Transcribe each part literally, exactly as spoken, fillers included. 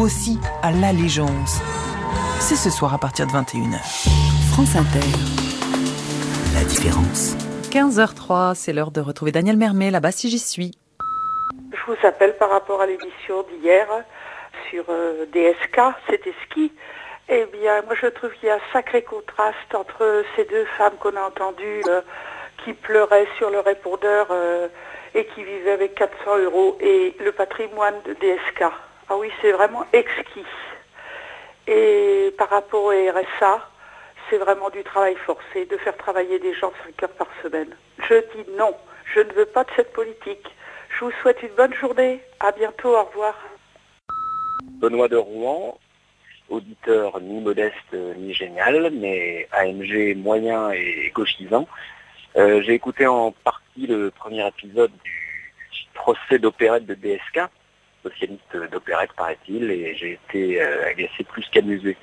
aussi à l'allégeance. C'est ce soir à partir de vingt et une heures. France Inter. La différence. quinze heures trois, c'est l'heure de retrouver Daniel Mermet, là-bas si j'y suis. Je vous appelle par rapport à l'émission d'hier sur euh, D S K, c'était ski. Eh bien, moi je trouve qu'il y a un sacré contraste entre ces deux femmes qu'on a entendues euh, qui pleuraient sur le répondeur euh, et qui vivaient avec quatre cents euros et le patrimoine de D S K. Ah oui, c'est vraiment exquis. Et par rapport au R S A, c'est vraiment du travail forcé, de faire travailler des gens cinq heures par semaine. Je dis non, je ne veux pas de cette politique. Je vous souhaite une bonne journée. À bientôt, au revoir. Benoît de Rouen, auditeur ni modeste ni génial, mais A M G moyen et gauchisant. Euh, j'ai écouté en partie le premier épisode du procès d'opérette de D S K, socialiste d'opérette paraît-il, et j'ai été euh, agacé plus qu'amusé.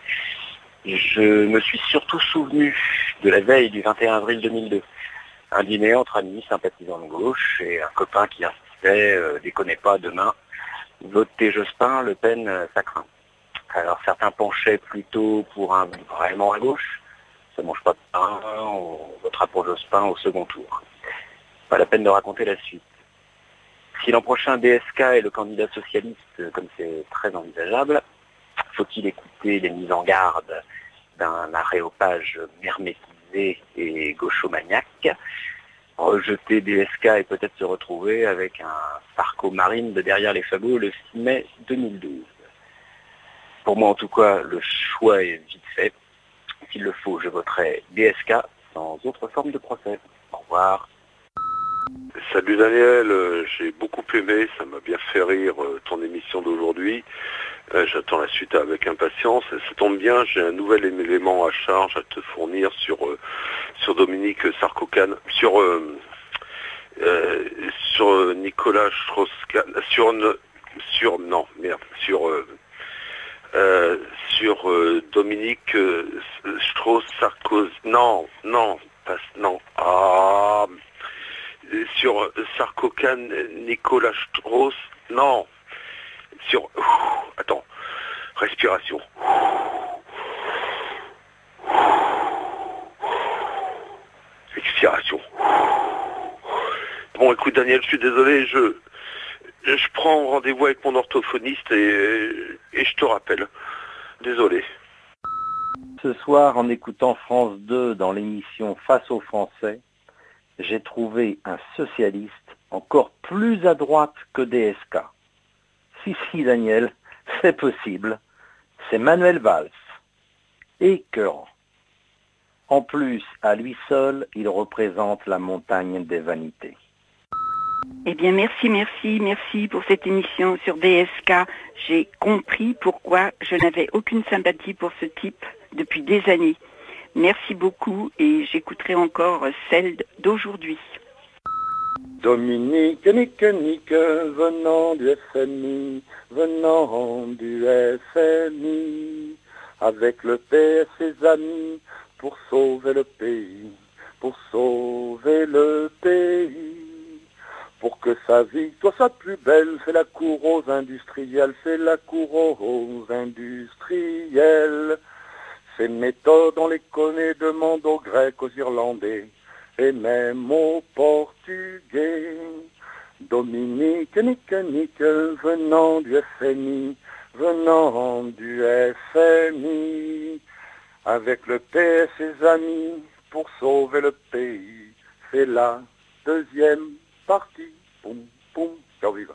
Je me suis surtout souvenu de la veille du vingt et un avril deux mille deux. Un dîner entre amis sympathisants de gauche et un copain qui insistait euh, « déconnez pas, demain, votez Jospin, Le Pen, euh, ça craint ». Alors certains penchaient plutôt pour un vraiment à gauche. Ça mange pas de pain, on votera pour Jospin au second tour. Pas la peine de raconter la suite. Si l'an prochain D S K est le candidat socialiste, comme c'est très envisageable, faut-il écouter les mises en garde d'un aréopage hermétisé et gauchomaniaque, rejeter D S K et peut-être se retrouver avec un Sarko Marine de derrière les fagots le six mai deux mille douze. Pour moi en tout cas, le choix est vite fait. S'il le faut, je voterai D S K sans autre forme de procès. Au revoir. Salut Daniel, euh, j'ai beaucoup aimé, ça m'a bien fait rire euh, ton émission d'aujourd'hui. Euh, j'attends la suite avec impatience. Et ça tombe bien, j'ai un nouvel élément à charge à te fournir sur euh, sur Dominique Sarko-Kahn, sur euh, euh, sur euh, Nicolas Strauss-Kahn, sur sur non merde, sur euh, euh, sur euh, Dominique euh, Strauss-Sarkozy. Non, non, pas, non. Ah. Sur Sarko-Kahn, Nicolas Strauss, non. Sur, ouf, attends, respiration. Expiration. Bon, écoute Daniel, je suis désolé, je, je prends rendez-vous avec mon orthophoniste et, et je te rappelle. Désolé. Ce soir, en écoutant France deux dans l'émission Face aux Français, j'ai trouvé un socialiste encore plus à droite que D S K. Si, si, Daniel, c'est possible. C'est Manuel Valls. Écœurant. En plus, à lui seul, il représente la montagne des vanités. Eh bien, merci, merci, merci pour cette émission sur D S K. J'ai compris pourquoi je n'avais aucune sympathie pour ce type depuis des années. Merci beaucoup et j'écouterai encore celle d'aujourd'hui. Dominique, Nique, Nique, venant du F M I, venant du F M I, avec le P S et ses amis, pour sauver le pays, pour sauver le pays. Pour que sa victoire soit plus belle, c'est la cour aux industriels, c'est la cour aux industriels. Ces méthodes, on les connaît, demande aux Grecs, aux Irlandais, et même aux Portugais. Dominique, Nique, Nique, venant du F M I, venant du F M I, avec le P S et ses amis, pour sauver le pays, c'est la deuxième partie. Poum, poum, ciao, vive.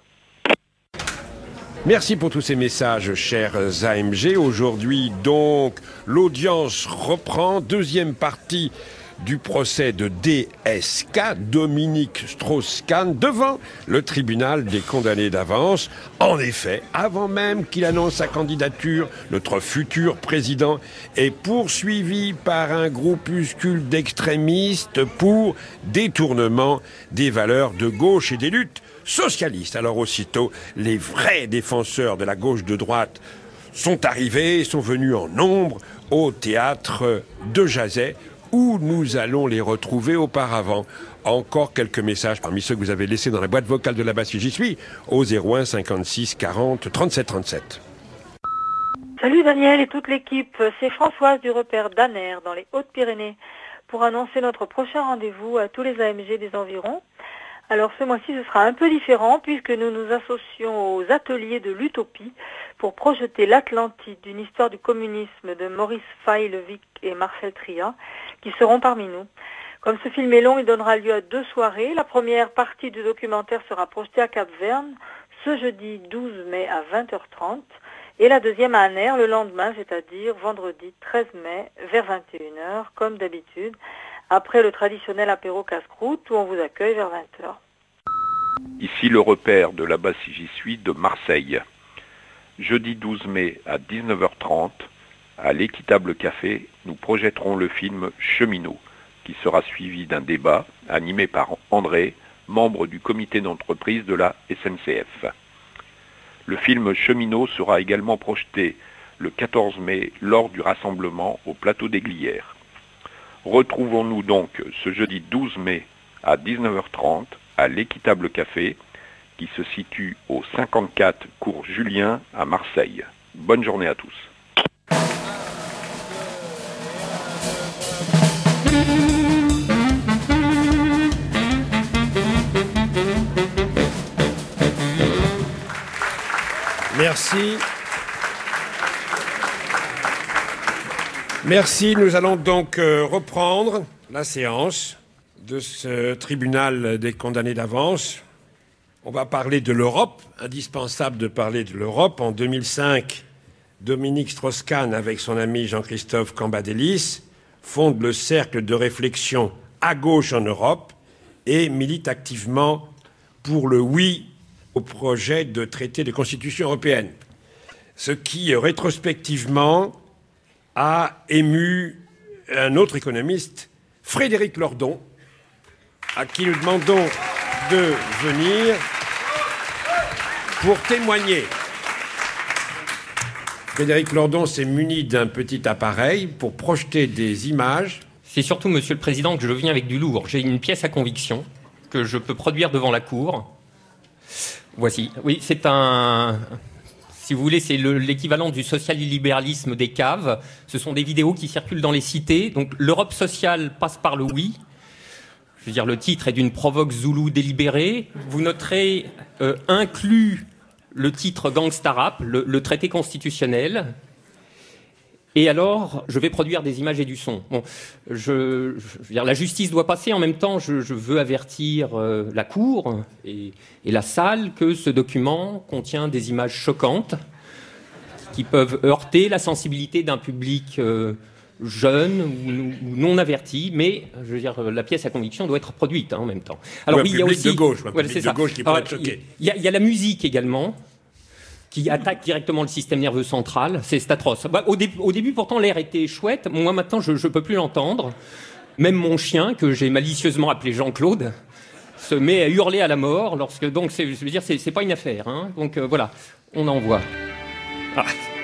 Merci pour tous ces messages, chers A M G. Aujourd'hui, donc, l'audience reprend. Deuxième partie du procès de D S K, Dominique Strauss-Kahn, devant le tribunal des condamnés d'avance. En effet, avant même qu'il annonce sa candidature, notre futur président est poursuivi par un groupuscule d'extrémistes pour détournement des valeurs de gauche et des luttes socialistes. Alors aussitôt, les vrais défenseurs de la gauche de droite sont arrivés, sont venus en nombre au théâtre de Jazet, où nous allons les retrouver auparavant. Encore quelques messages parmi ceux que vous avez laissés dans la boîte vocale de là-bas si j'y suis, au zéro un cinquante-six quarante trente-sept trente-sept. Salut Daniel et toute l'équipe, c'est Françoise du repère d'Aner dans les Hautes-Pyrénées pour annoncer notre prochain rendez-vous à tous les A M G des environs. Alors ce mois-ci ce sera un peu différent puisque nous nous associons aux ateliers de l'Utopie pour projeter l'Atlantide d'une histoire du communisme de Maurice Faye-Levic et Marcel Triat qui seront parmi nous. Comme ce film est long, il donnera lieu à deux soirées. La première partie du documentaire sera projetée à Cap-Verne ce jeudi douze mai à vingt heures trente et la deuxième à Aner le lendemain, c'est-à-dire vendredi treize mai vers vingt et une heures comme d'habitude, après le traditionnel apéro casse-croûte où on vous accueille vers vingt heures. Ici le repère de là-bas si j'y suis de Marseille. Jeudi douze mai à dix-neuf heures trente, à l'Équitable Café, nous projetterons le film Cheminot, qui sera suivi d'un débat animé par André, membre du comité d'entreprise de la S N C F. Le film Cheminot sera également projeté le quatorze mai lors du rassemblement au plateau des Glières. Retrouvons-nous donc ce jeudi douze mai à dix-neuf heures trente à l'Équitable Café qui se situe au cinquante-quatre cours Julien à Marseille. Bonne journée à tous. Merci. Merci. Nous allons donc euh, reprendre la séance de ce tribunal des condamnés d'avance. On va parler de l'Europe, indispensable de parler de l'Europe. En deux mille cinq, Dominique Strauss-Kahn, avec son ami Jean-Christophe Cambadélis, fonde le cercle de réflexion à gauche en Europe et milite activement pour le oui au projet de traité de constitution européenne. Ce qui, rétrospectivement, a ému un autre économiste, Frédéric Lordon, à qui nous demandons de venir pour témoigner. Frédéric Lordon s'est muni d'un petit appareil pour projeter des images. C'est surtout, Monsieur le Président, que je viens avec du lourd. J'ai une pièce à conviction que je peux produire devant la Cour. Voici. Oui, c'est un... Si vous voulez, c'est le, l'équivalent du social-libéralisme des caves. Ce sont des vidéos qui circulent dans les cités. Donc l'Europe sociale passe par le oui. Je veux dire, le titre est d'une provoque zoulou délibérée. Vous noterez euh, inclus le titre Gangsta Rap, le, le traité constitutionnel. Et alors, je vais produire des images et du son. Bon, je, je, je veux dire, la justice doit passer. En même temps, je, je veux avertir euh, la Cour et, et la salle que ce document contient des images choquantes qui peuvent heurter la sensibilité d'un public euh, jeune ou, ou non averti. Mais, je veux dire, la pièce à conviction doit être produite hein, en même temps. Alors, ouais, oui, il y a aussi de gauche, ouais, voilà, public c'est de gauche qui peut être choqué. Il y, a, il y a la musique également, qui attaque directement le système nerveux central. C'est atroce. Bah, au, dé- au début, pourtant, l'air était chouette. Moi, maintenant, je ne peux plus l'entendre. Même mon chien, que j'ai malicieusement appelé Jean-Claude, se met à hurler à la mort. Lorsque, donc, c'est, je veux dire, c'est, c'est pas une affaire. Hein. Donc, euh, voilà, on envoie. Ah.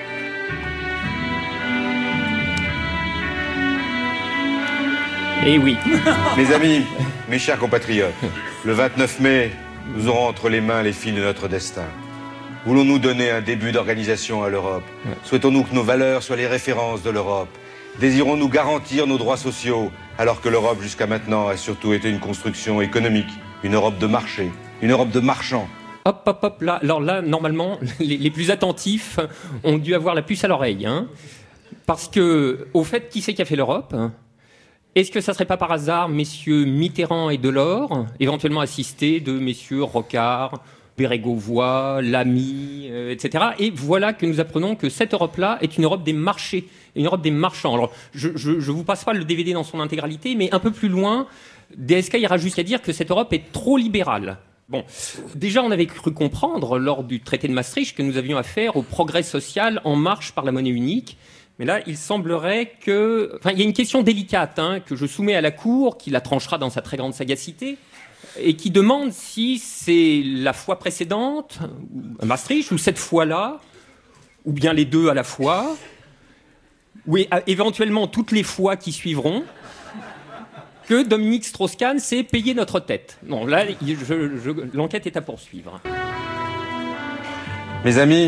Eh oui. Mes amis, mes chers compatriotes, le vingt-neuf mai, nous aurons entre les mains les fils de notre destin. Voulons-nous donner un début d'organisation à l'Europe? Souhaitons-nous que nos valeurs soient les références de l'Europe? Désirons-nous garantir nos droits sociaux, alors que l'Europe jusqu'à maintenant a surtout été une construction économique, une Europe de marché, une Europe de marchands? Hop, hop, hop, là, alors là, normalement, les, les plus attentifs ont dû avoir la puce à l'oreille, hein, parce que, au fait, qui c'est qui a fait l'Europe? Est-ce que ça serait pas par hasard messieurs Mitterrand et Delors, éventuellement assistés de messieurs Rocard, Bérégovoy, Lamy, euh, et cetera. Et voilà que nous apprenons que cette Europe-là est une Europe des marchés, une Europe des marchands. Alors, je ne vous passe pas le D V D dans son intégralité, mais un peu plus loin, D S K ira jusqu'à dire que cette Europe est trop libérale. Bon, déjà, on avait cru comprendre, lors du traité de Maastricht, que nous avions affaire au progrès social en marche par la monnaie unique. Mais là, il semblerait que... Enfin, il y a une question délicate hein, que je soumets à la Cour, qui la tranchera dans sa très grande sagacité, et qui demande si c'est la fois précédente, à Maastricht, ou cette fois-là, ou bien les deux à la fois, ou éventuellement toutes les fois qui suivront, que Dominique Strauss-Kahn s'est payé notre tête. Non, là, je, je, l'enquête est à poursuivre. Mes amis,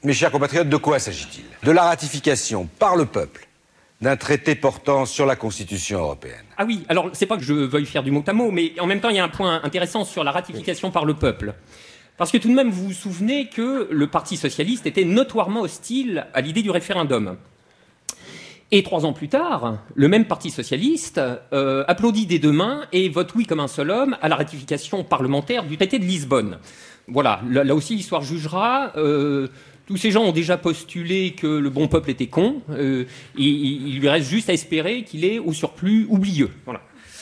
mes chers compatriotes, de quoi s'agit-il? De la ratification par le peuple d'un traité portant sur la Constitution européenne. Ah oui, alors c'est pas que je veuille faire du mot à mot, mais en même temps il y a un point intéressant sur la ratification par le peuple. Parce que tout de même vous vous souvenez que le Parti socialiste était notoirement hostile à l'idée du référendum. Et trois ans plus tard, le même Parti socialiste euh, applaudit des deux mains et vote oui comme un seul homme à la ratification parlementaire du traité de Lisbonne. Voilà, là, là aussi l'histoire jugera. Euh, tous ces gens ont déjà postulé que le bon peuple était con. Euh, et, il lui reste juste à espérer qu'il est au surplus oublieux. Voilà.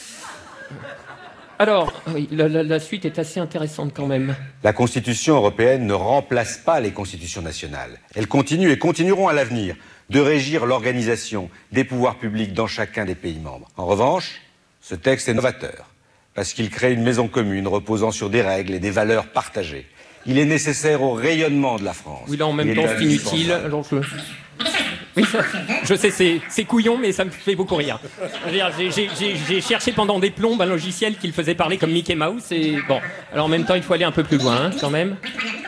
Alors, oui, la, la, la suite est assez intéressante quand même. La Constitution européenne ne remplace pas les constitutions nationales. Elles continuent et continueront à l'avenir de régir l'organisation des pouvoirs publics dans chacun des pays membres. En revanche, ce texte est novateur, parce qu'il crée une maison commune reposant sur des règles et des valeurs partagées. Il est nécessaire au rayonnement de la France. Oui, là, en même temps, c'est inutile. Alors, je... Oui, ça, je sais, c'est, c'est couillon, mais ça me fait beaucoup rire. J'ai, j'ai, j'ai, j'ai cherché pendant des plombes un logiciel qui le faisait parler comme Mickey Mouse, et bon. Alors, en même temps, il faut aller un peu plus loin, hein, quand même.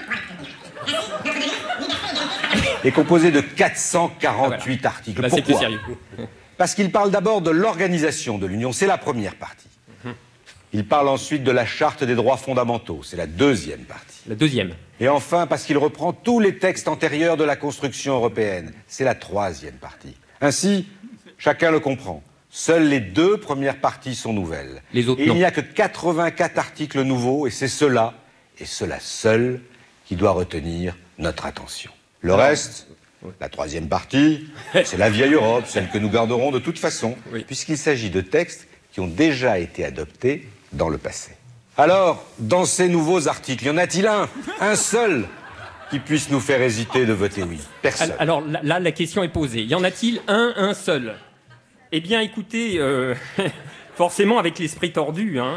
Est composé de quatre cent quarante-huit ah, voilà. articles. Là, Pourquoi? C'est plus sérieux. Parce qu'il parle d'abord de l'organisation de l'Union, c'est la première partie. Il parle ensuite de la Charte des droits fondamentaux, c'est la deuxième partie. La deuxième. Et enfin, parce qu'il reprend tous les textes antérieurs de la construction européenne, c'est la troisième partie. Ainsi, chacun le comprend. Seules les deux premières parties sont nouvelles. Les autres, et non. Il n'y a que quatre-vingt-quatre articles nouveaux, et c'est cela, et cela seul, qui doit retenir notre attention. Le reste, la troisième partie, c'est la vieille Europe, celle que nous garderons de toute façon, oui. puisqu'il s'agit de textes qui ont déjà été adoptés dans le passé. Alors, dans ces nouveaux articles, y en a-t-il un, un seul, qui puisse nous faire hésiter de voter oui? Personne. Alors là, la question est posée. Y en a-t-il un, un seul? Eh bien, écoutez, euh, forcément, avec l'esprit tordu, hein,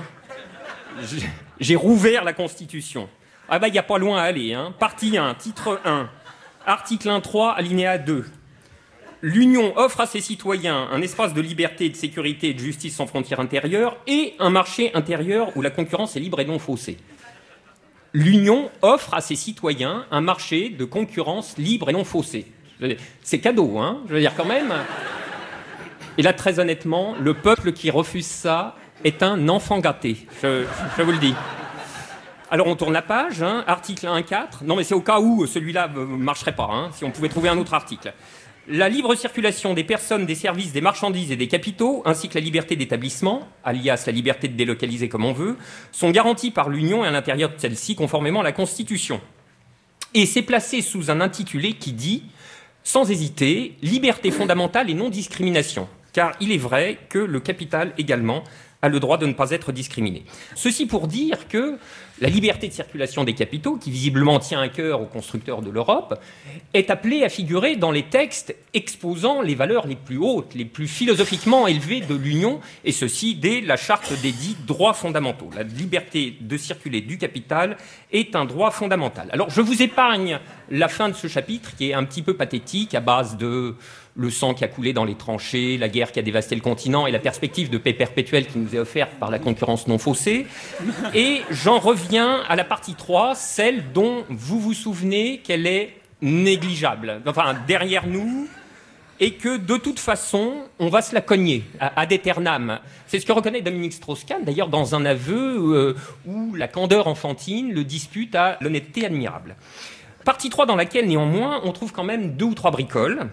j'ai rouvert la Constitution. Ah bah, il n'y a pas loin à aller. Hein. Partie un, titre un. Article un point trois, alinéa deux. L'Union offre à ses citoyens un espace de liberté, de sécurité et de justice sans frontières intérieures et un marché intérieur où la concurrence est libre et non faussée. L'Union offre à ses citoyens un marché de concurrence libre et non faussée. C'est cadeau, hein, je veux dire quand même. Et là, très honnêtement, le peuple qui refuse ça est un enfant gâté, je, je vous le dis. Alors on tourne la page, hein, article un point quatre. Non mais c'est au cas où celui-là ne marcherait pas, hein, si on pouvait trouver un autre article. La libre circulation des personnes, des services, des marchandises et des capitaux, ainsi que la liberté d'établissement, alias la liberté de délocaliser comme on veut, sont garanties par l'Union et à l'intérieur de celle-ci conformément à la Constitution. Et c'est placé sous un intitulé qui dit, sans hésiter, liberté fondamentale et non-discrimination. Car il est vrai que le capital également a le droit de ne pas être discriminé. Ceci pour dire que la liberté de circulation des capitaux, qui visiblement tient à cœur aux constructeurs de l'Europe, est appelée à figurer dans les textes exposant les valeurs les plus hautes, les plus philosophiquement élevées de l'Union, et ceci dès la charte des dits droits fondamentaux. La liberté de circuler du capital est un droit fondamental. Alors je vous épargne la fin de ce chapitre, qui est un petit peu pathétique, à base de le sang qui a coulé dans les tranchées, la guerre qui a dévasté le continent et la perspective de paix perpétuelle qui nous est offerte par la concurrence non faussée. Et j'en reviens à la partie trois, celle dont vous vous souvenez qu'elle est négligeable, enfin derrière nous, et que de toute façon, on va se la cogner ad aeternam. C'est ce que reconnaît Dominique Strauss-Kahn, d'ailleurs dans un aveu euh, où la candeur enfantine le dispute à l'honnêteté admirable. Partie trois dans laquelle, néanmoins, on trouve quand même deux ou trois bricoles.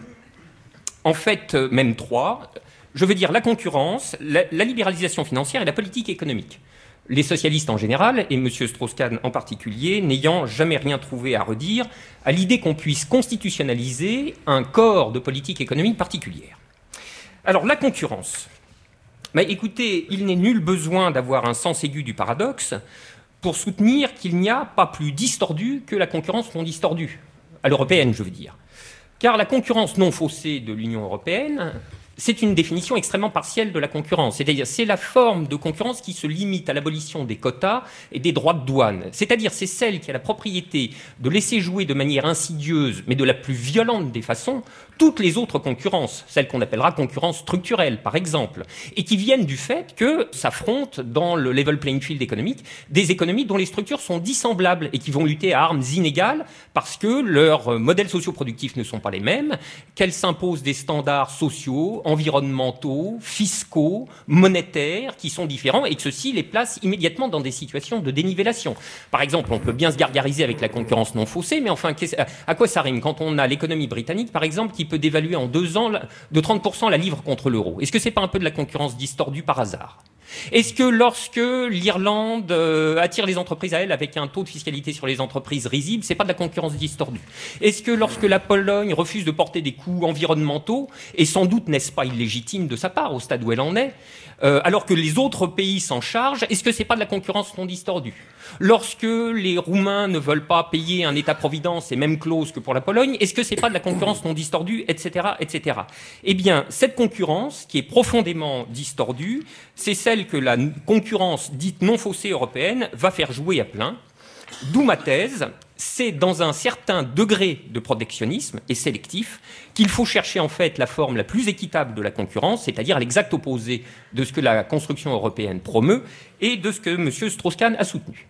En fait, même trois. Je veux dire la concurrence, la, la libéralisation financière et la politique économique. Les socialistes en général, et M. Strauss-Kahn en particulier, n'ayant jamais rien trouvé à redire à l'idée qu'on puisse constitutionnaliser un corps de politique économique particulière. Alors, la concurrence. Mais écoutez, il n'est nul besoin d'avoir un sens aigu du paradoxe pour soutenir qu'il n'y a pas plus distordu que la concurrence non distordue, à l'européenne, je veux dire. Car la concurrence non faussée de l'Union européenne c'est une définition extrêmement partielle de la concurrence. C'est-à-dire, c'est la forme de concurrence qui se limite à l'abolition des quotas et des droits de douane. C'est-à-dire, c'est celle qui a la propriété de laisser jouer de manière insidieuse, mais de la plus violente des façons, toutes les autres concurrences, celles qu'on appellera concurrence structurelle, par exemple, et qui viennent du fait que s'affrontent dans le level playing field économique des économies dont les structures sont dissemblables et qui vont lutter à armes inégales parce que leurs modèles socioproductifs ne sont pas les mêmes, qu'elles s'imposent des standards sociaux, environnementaux, fiscaux, monétaires, qui sont différents et que ceci les place immédiatement dans des situations de dénivellation. Par exemple, on peut bien se gargariser avec la concurrence non faussée, mais enfin, à quoi ça rime quand on a l'économie britannique, par exemple, qui peut dévaluer en deux ans de trente pour cent la livre contre l'euro? Est-ce que c'est pas un peu de la concurrence distordue par hasard? Est-ce que lorsque l'Irlande euh, attire les entreprises à elle avec un taux de fiscalité sur les entreprises risible, c'est pas de la concurrence distordue? Est-ce que lorsque la Pologne refuse de porter des coûts environnementaux, et sans doute n'est-ce pas illégitime de sa part au stade où elle en est, euh, alors que les autres pays s'en chargent, est-ce que c'est pas de la concurrence non distordue? Lorsque les Roumains ne veulent pas payer un État-providence et même clause que pour la Pologne, est-ce que c'est pas de la concurrence non distordue, et cetera, et cetera. Eh bien, cette concurrence, qui est profondément distordue, c'est celle que la concurrence dite non faussée européenne va faire jouer à plein. D'où ma thèse, c'est dans un certain degré de protectionnisme et sélectif qu'il faut chercher en fait la forme la plus équitable de la concurrence, c'est-à-dire l'exact opposé de ce que la construction européenne promeut et de ce que M. Strauss-Kahn a soutenu.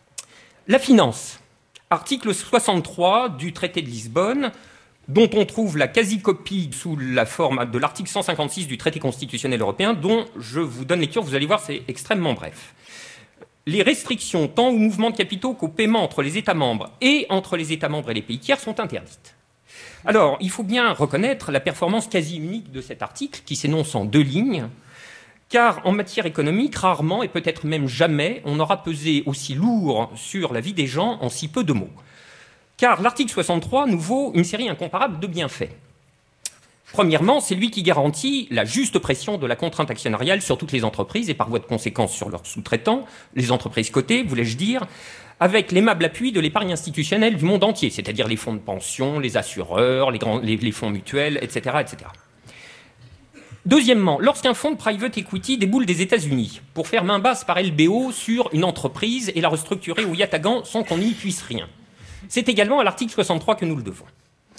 La finance, article soixante-trois du traité de Lisbonne, dont on trouve la quasi-copie sous la forme de l'article cent cinquante-six du traité constitutionnel européen, dont je vous donne lecture, vous allez voir, c'est extrêmement bref. Les restrictions tant au mouvement de capitaux qu'au paiement entre les États membres et entre les États membres et les pays tiers sont interdites. Alors, il faut bien reconnaître la performance quasi unique de cet article, qui s'énonce en deux lignes, car en matière économique, rarement, et peut-être même jamais, on aura pesé aussi lourd sur la vie des gens en si peu de mots. Car l'article soixante-trois nous vaut une série incomparable de bienfaits. Premièrement, c'est lui qui garantit la juste pression de la contrainte actionnariale sur toutes les entreprises et par voie de conséquence sur leurs sous-traitants, les entreprises cotées, voulais-je dire, avec l'aimable appui de l'épargne institutionnelle du monde entier, c'est-à-dire les fonds de pension, les assureurs, les, grands, les, les fonds mutuels, et cetera, et cetera. Deuxièmement, lorsqu'un fonds de private equity déboule des États-Unis pour faire main basse par L B O sur une entreprise et la restructurer au yatagan sans qu'on n'y puisse rien, c'est également à l'article soixante-trois que nous le devons.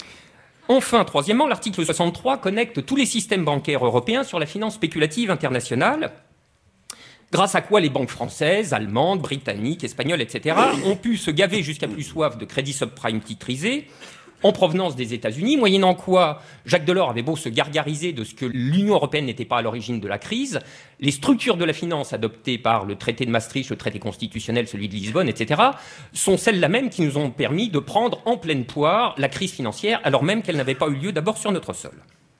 Enfin, troisièmement, l'article soixante-trois connecte tous les systèmes bancaires européens sur la finance spéculative internationale, grâce à quoi les banques françaises, allemandes, britanniques, espagnoles, et cetera ont pu se gaver jusqu'à plus soif de crédits subprime titrisés en provenance des États-Unis, moyennant quoi Jacques Delors avait beau se gargariser de ce que l'Union européenne n'était pas à l'origine de la crise, les structures de la finance adoptées par le traité de Maastricht, le traité constitutionnel, celui de Lisbonne, et cetera, sont celles-là même qui nous ont permis de prendre en pleine poire la crise financière, alors même qu'elle n'avait pas eu lieu d'abord sur notre sol.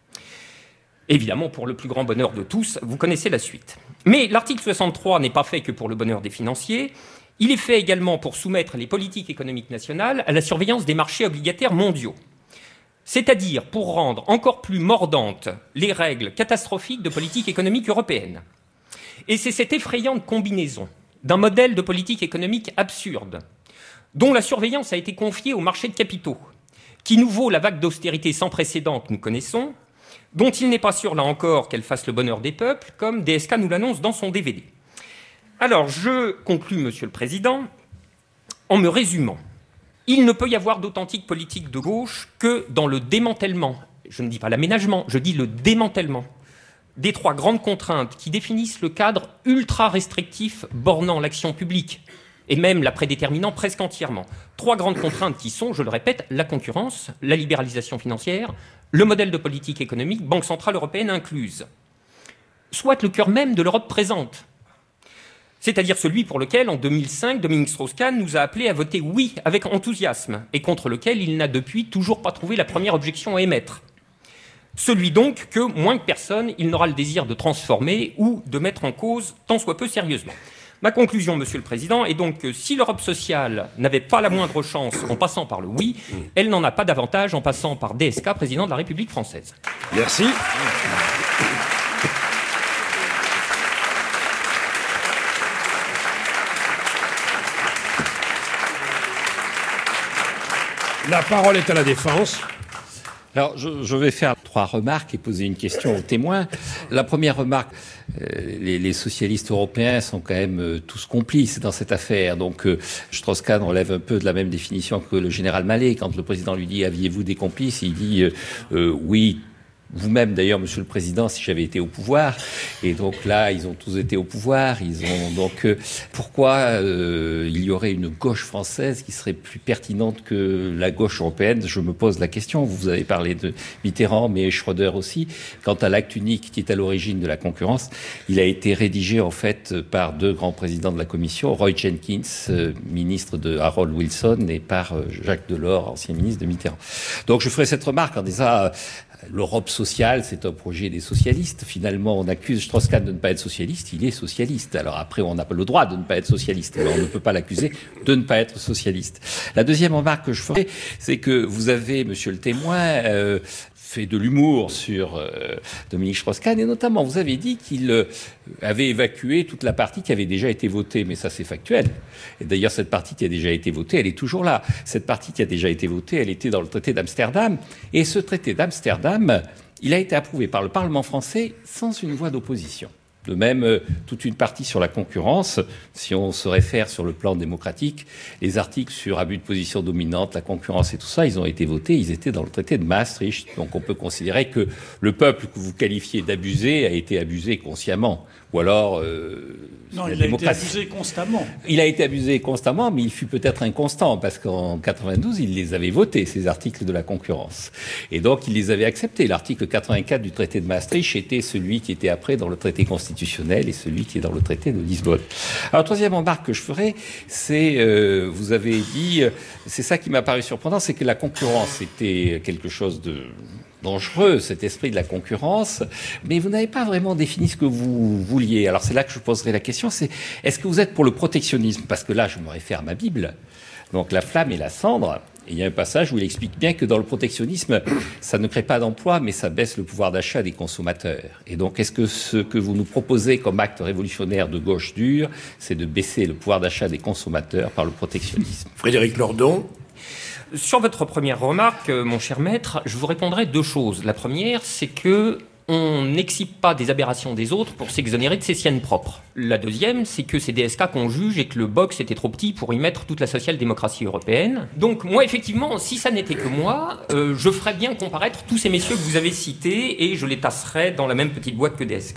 Évidemment, pour le plus grand bonheur de tous, vous connaissez la suite. Mais l'article soixante-trois n'est pas fait que pour le bonheur des financiers. Il est fait également pour soumettre les politiques économiques nationales à la surveillance des marchés obligataires mondiaux, c'est-à-dire pour rendre encore plus mordantes les règles catastrophiques de politique économique européenne. Et c'est cette effrayante combinaison d'un modèle de politique économique absurde, dont la surveillance a été confiée au marché de capitaux, qui nous vaut la vague d'austérité sans précédent que nous connaissons, dont il n'est pas sûr, là encore, qu'elle fasse le bonheur des peuples, comme D S K nous l'annonce dans son D V D. Alors, je conclus, Monsieur le Président, en me résumant. Il ne peut y avoir d'authentique politique de gauche que dans le démantèlement, je ne dis pas l'aménagement, je dis le démantèlement, des trois grandes contraintes qui définissent le cadre ultra-restrictif bornant l'action publique, et même la prédéterminant presque entièrement. Trois grandes contraintes qui sont, je le répète, la concurrence, la libéralisation financière, le modèle de politique économique, Banque centrale européenne incluse, soit le cœur même de l'Europe présente, c'est-à-dire celui pour lequel, en deux mille cinq, Dominique Strauss-Kahn nous a appelés à voter oui avec enthousiasme, et contre lequel il n'a depuis toujours pas trouvé la première objection à émettre. Celui donc que, moins que personne, il n'aura le désir de transformer ou de mettre en cause tant soit peu sérieusement. Ma conclusion, Monsieur le Président, est donc que si l'Europe sociale n'avait pas la moindre chance en passant par le oui, elle n'en a pas davantage en passant par D S K, président de la République française. Merci. La parole est à la Défense. Alors, je, je vais faire trois remarques et poser une question aux témoins. La première remarque, euh, les, les socialistes européens sont quand même euh, tous complices dans cette affaire. Donc, euh, Strauss-Kahn relève un peu de la même définition que le général Mallet. Quand le président lui dit « Aviez-vous des complices ?», il dit euh, euh, « Oui ». Vous-même, d'ailleurs, Monsieur le Président, si j'avais été au pouvoir. Et donc là, ils ont tous été au pouvoir. Ils ont donc euh, pourquoi euh, il y aurait une gauche française qui serait plus pertinente que la gauche européenne? Je me pose la question. Vous avez parlé de Mitterrand, mais Schröder aussi. Quant à l'acte unique qui est à l'origine de la concurrence, il a été rédigé en fait par deux grands présidents de la Commission, Roy Jenkins, euh, ministre de Harold Wilson, et par euh, Jacques Delors, ancien ministre de Mitterrand. Donc je ferai cette remarque en disant euh, l'Europe sociale, c'est un projet des socialistes. Finalement, on accuse Strauss-Kahn de ne pas être socialiste. Il est socialiste. Alors après, on n'a pas le droit de ne pas être socialiste. Mais on ne peut pas l'accuser de ne pas être socialiste. La deuxième remarque que je ferai, c'est que vous avez, monsieur le témoin, euh, fait de l'humour sur euh, Dominique Strauss-Kahn, et notamment, vous avez dit qu'il euh, avait évacué toute la partie qui avait déjà été votée. Mais ça, c'est factuel. Et d'ailleurs, cette partie qui a déjà été votée, elle est toujours là. Cette partie qui a déjà été votée, elle était dans le traité d'Amsterdam. Et ce traité d'Amsterdam, il a été approuvé par le Parlement français sans une voix d'opposition. De même, euh, toute une partie sur la concurrence, si on se réfère sur le plan démocratique, les articles sur abus de position dominante, la concurrence et tout ça, ils ont été votés, ils étaient dans le traité de Maastricht. Donc on peut considérer que le peuple que vous qualifiez d'abusé a été abusé consciemment. Ou alors... Euh, non, il a été abusé constamment. Il a été abusé constamment, mais il fut peut-être inconstant, parce qu'en quatre-vingt-douze, il les avait votés, ces articles de la concurrence. Et donc, il les avait acceptés. L'article quatre-vingt-quatre du traité de Maastricht était celui qui était après dans le traité constitutionnel et celui qui est dans le traité de Lisbonne. Alors, troisième remarque que je ferai, c'est, euh, vous avez dit, euh, c'est ça qui m'a paru surprenant, c'est que la concurrence était quelque chose de... dangereux, cet esprit de la concurrence, mais vous n'avez pas vraiment défini ce que vous vouliez. Alors c'est là que je poserai la question, c'est est-ce que vous êtes pour le protectionnisme? Parce que là, je me réfère à ma Bible, donc la flamme et la cendre, et il y a un passage où il explique bien que dans le protectionnisme, ça ne crée pas d'emploi, mais ça baisse le pouvoir d'achat des consommateurs. Et donc, est-ce que ce que vous nous proposez comme acte révolutionnaire de gauche dure, c'est de baisser le pouvoir d'achat des consommateurs par le protectionnisme? Frédéric Lordon. Sur votre première remarque, mon cher maître, je vous répondrai deux choses. La première, c'est que on n'exhibe pas des aberrations des autres pour s'exonérer de ses siennes propres. La deuxième, c'est que c'est D S K qu'on juge et que le box était trop petit pour y mettre toute la social-démocratie européenne. Donc moi, effectivement, si ça n'était que moi, euh, je ferais bien comparaître tous ces messieurs que vous avez cités et je les tasserais dans la même petite boîte que D S K.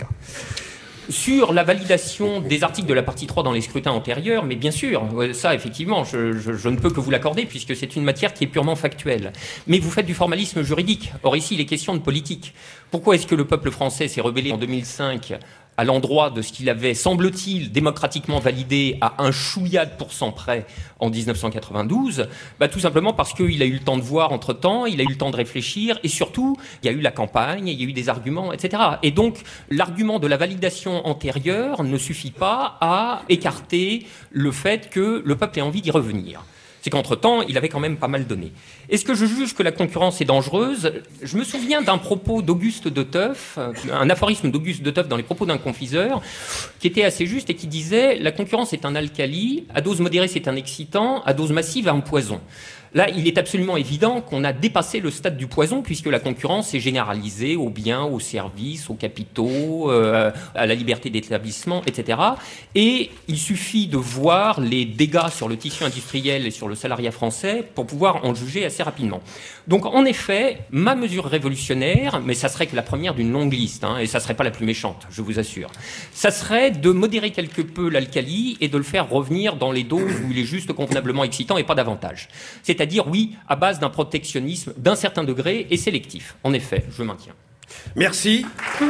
Sur la validation des articles de la partie trois dans les scrutins antérieurs, mais bien sûr, ça, effectivement, je, je, je ne peux que vous l'accorder, puisque c'est une matière qui est purement factuelle. Mais vous faites du formalisme juridique. Or, ici, il est question de politique. Pourquoi est-ce que le peuple français s'est rebellé en deux mille cinq à l'endroit de ce qu'il avait, semble-t-il, démocratiquement validé à un chouïa de pourcent près en dix-neuf cent quatre-vingt-douze, bah, tout simplement parce qu'il a eu le temps de voir entre-temps, il a eu le temps de réfléchir, et surtout, il y a eu la campagne, il y a eu des arguments, et cetera. Et donc, l'argument de la validation antérieure ne suffit pas à écarter le fait que le peuple ait envie d'y revenir. C'est qu'entre-temps, il avait quand même pas mal donné. Est-ce que je juge que la concurrence est dangereuse? Je me souviens d'un propos d'Auguste de Teuf, un aphorisme d'Auguste de Teuf dans les propos d'un confiseur, qui était assez juste et qui disait « La concurrence est un alcali, à dose modérée c'est un excitant, à dose massive un poison ». Là, il est absolument évident qu'on a dépassé le stade du poison puisque la concurrence est généralisée aux biens, aux services, aux capitaux, euh, à la liberté d'établissement, et cetera. Et il suffit de voir les dégâts sur le tissu industriel et sur le salariat français pour pouvoir en juger assez rapidement. Donc, en effet, ma mesure révolutionnaire, mais ça serait que la première d'une longue liste, hein, et ça serait pas la plus méchante, je vous assure, ça serait de modérer quelque peu l'alcali et de le faire revenir dans les doses où il est juste convenablement excitant et pas davantage. C'est-à-dire, oui, à base d'un protectionnisme d'un certain degré et sélectif. En effet, je maintiens. Merci.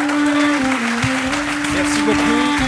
Merci beaucoup.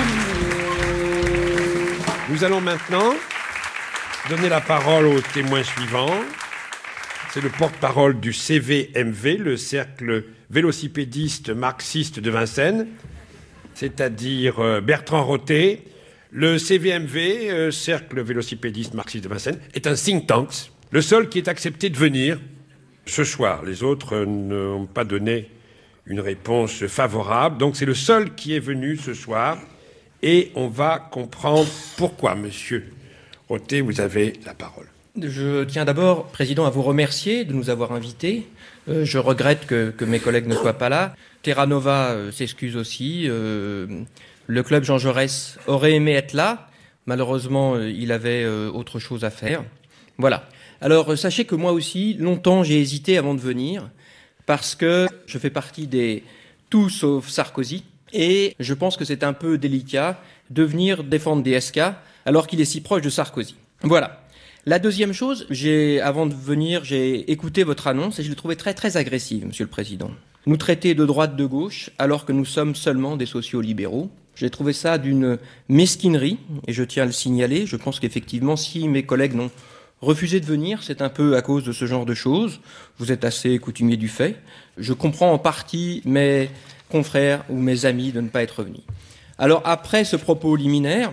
Nous allons maintenant donner la parole au témoin suivant. C'est le porte-parole du C V M V, le cercle vélocipédiste marxiste de Vincennes, c'est-à-dire Bertrand Roté. Le C V M V, euh, cercle vélocipédiste marxiste de Vincennes, est un think tank, le seul qui est accepté de venir ce soir. Les autres n'ont pas donné une réponse favorable, donc c'est le seul qui est venu ce soir, et on va comprendre pourquoi. Monsieur Roté, vous avez la parole. Je tiens d'abord, Président, à vous remercier de nous avoir invités. Euh, je regrette que, que mes collègues ne soient pas là. Terra Nova euh, s'excuse aussi. Euh, le club Jean Jaurès aurait aimé être là. Malheureusement, euh, il avait euh, autre chose à faire. Voilà. Alors, euh, sachez que moi aussi, longtemps, j'ai hésité avant de venir parce que je fais partie des tout sauf Sarkozy et je pense que c'est un peu délicat de venir défendre D S K alors qu'il est si proche de Sarkozy. Voilà. La deuxième chose, j'ai, avant de venir, j'ai écouté votre annonce et je l'ai trouvée très très agressive, Monsieur le Président. Nous traiter de droite de gauche alors que nous sommes seulement des sociaux-libéraux. J'ai trouvé ça d'une mesquinerie et je tiens à le signaler. Je pense qu'effectivement, si mes collègues n'ont refusé de venir, c'est un peu à cause de ce genre de choses. Vous êtes assez coutumier du fait. Je comprends en partie mes confrères ou mes amis de ne pas être venus. Alors après ce propos liminaire,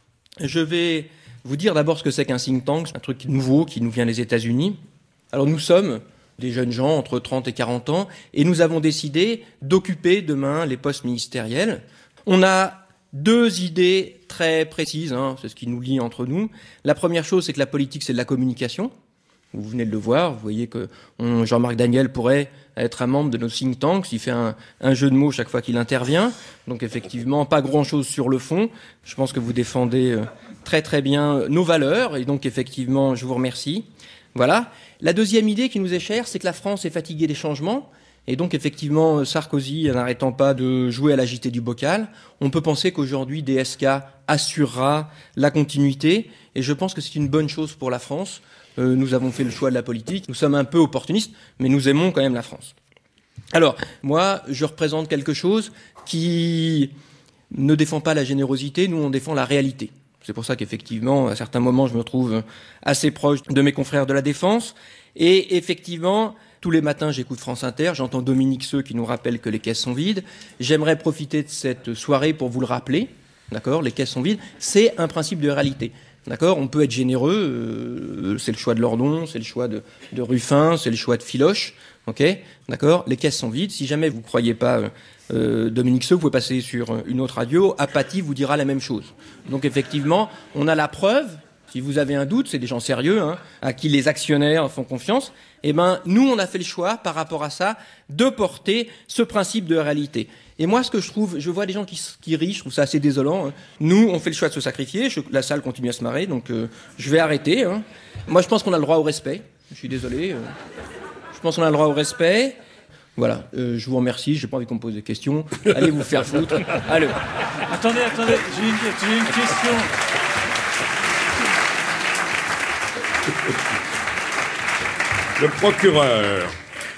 je vais vous dire d'abord ce que c'est qu'un think tank, un truc nouveau qui nous vient des États-Unis. Alors nous sommes des jeunes gens entre trente et quarante ans et nous avons décidé d'occuper demain les postes ministériels. On a deux idées très précises, hein, c'est ce qui nous lie entre nous. La première chose, c'est que la politique, c'est de la communication. Vous venez de le voir, vous voyez que on, Jean-Marc Daniel pourrait être un membre de nos think tanks, il fait un, un jeu de mots chaque fois qu'il intervient. Donc effectivement, pas grand-chose sur le fond. Je pense que vous défendez euh, très très bien nos valeurs et donc effectivement, je vous remercie. Voilà. La deuxième idée qui nous est chère, c'est que la France est fatiguée des changements. Et donc, effectivement, Sarkozy, n'arrêtant pas de jouer à l'agité du bocal, on peut penser qu'aujourd'hui, D S K assurera la continuité. Et je pense que c'est une bonne chose pour la France. Euh, nous avons fait le choix de la politique. Nous sommes un peu opportunistes, mais nous aimons quand même la France. Alors, moi, je représente quelque chose qui ne défend pas la générosité. Nous, on défend la réalité. C'est pour ça qu'effectivement, à certains moments, je me trouve assez proche de mes confrères de la Défense. Et effectivement, tous les matins, j'écoute France Inter, j'entends Dominique Seux qui nous rappelle que les caisses sont vides. J'aimerais profiter de cette soirée pour vous le rappeler, d'accord ? Les caisses sont vides, c'est un principe de réalité, d'accord ? On peut être généreux, euh, c'est le choix de Lordon, c'est le choix de, de Ruffin, c'est le choix de Filoche, ok ? D'accord ? Les caisses sont vides. Si jamais vous ne croyez pas euh, Dominique Seux, vous pouvez passer sur une autre radio, Apathy vous dira la même chose. Donc effectivement, on a la preuve. Si vous avez un doute, c'est des gens sérieux, hein, à qui les actionnaires font confiance. Eh ben, nous, on a fait le choix, par rapport à ça, de porter ce principe de réalité. Et moi, ce que je trouve, je vois des gens qui, qui rient, je trouve ça assez désolant. Hein. Nous, on fait le choix de se sacrifier. Je, la salle continue à se marrer, donc euh, je vais arrêter. Hein. Moi, je pense qu'on a le droit au respect. Je suis désolé. Euh, je pense qu'on a le droit au respect. Voilà. Euh, je vous remercie. J'ai pas envie qu'on me pose des questions. Allez vous faire foutre. Allez. Attendez, attendez. J'ai une, j'ai une question. Le procureur.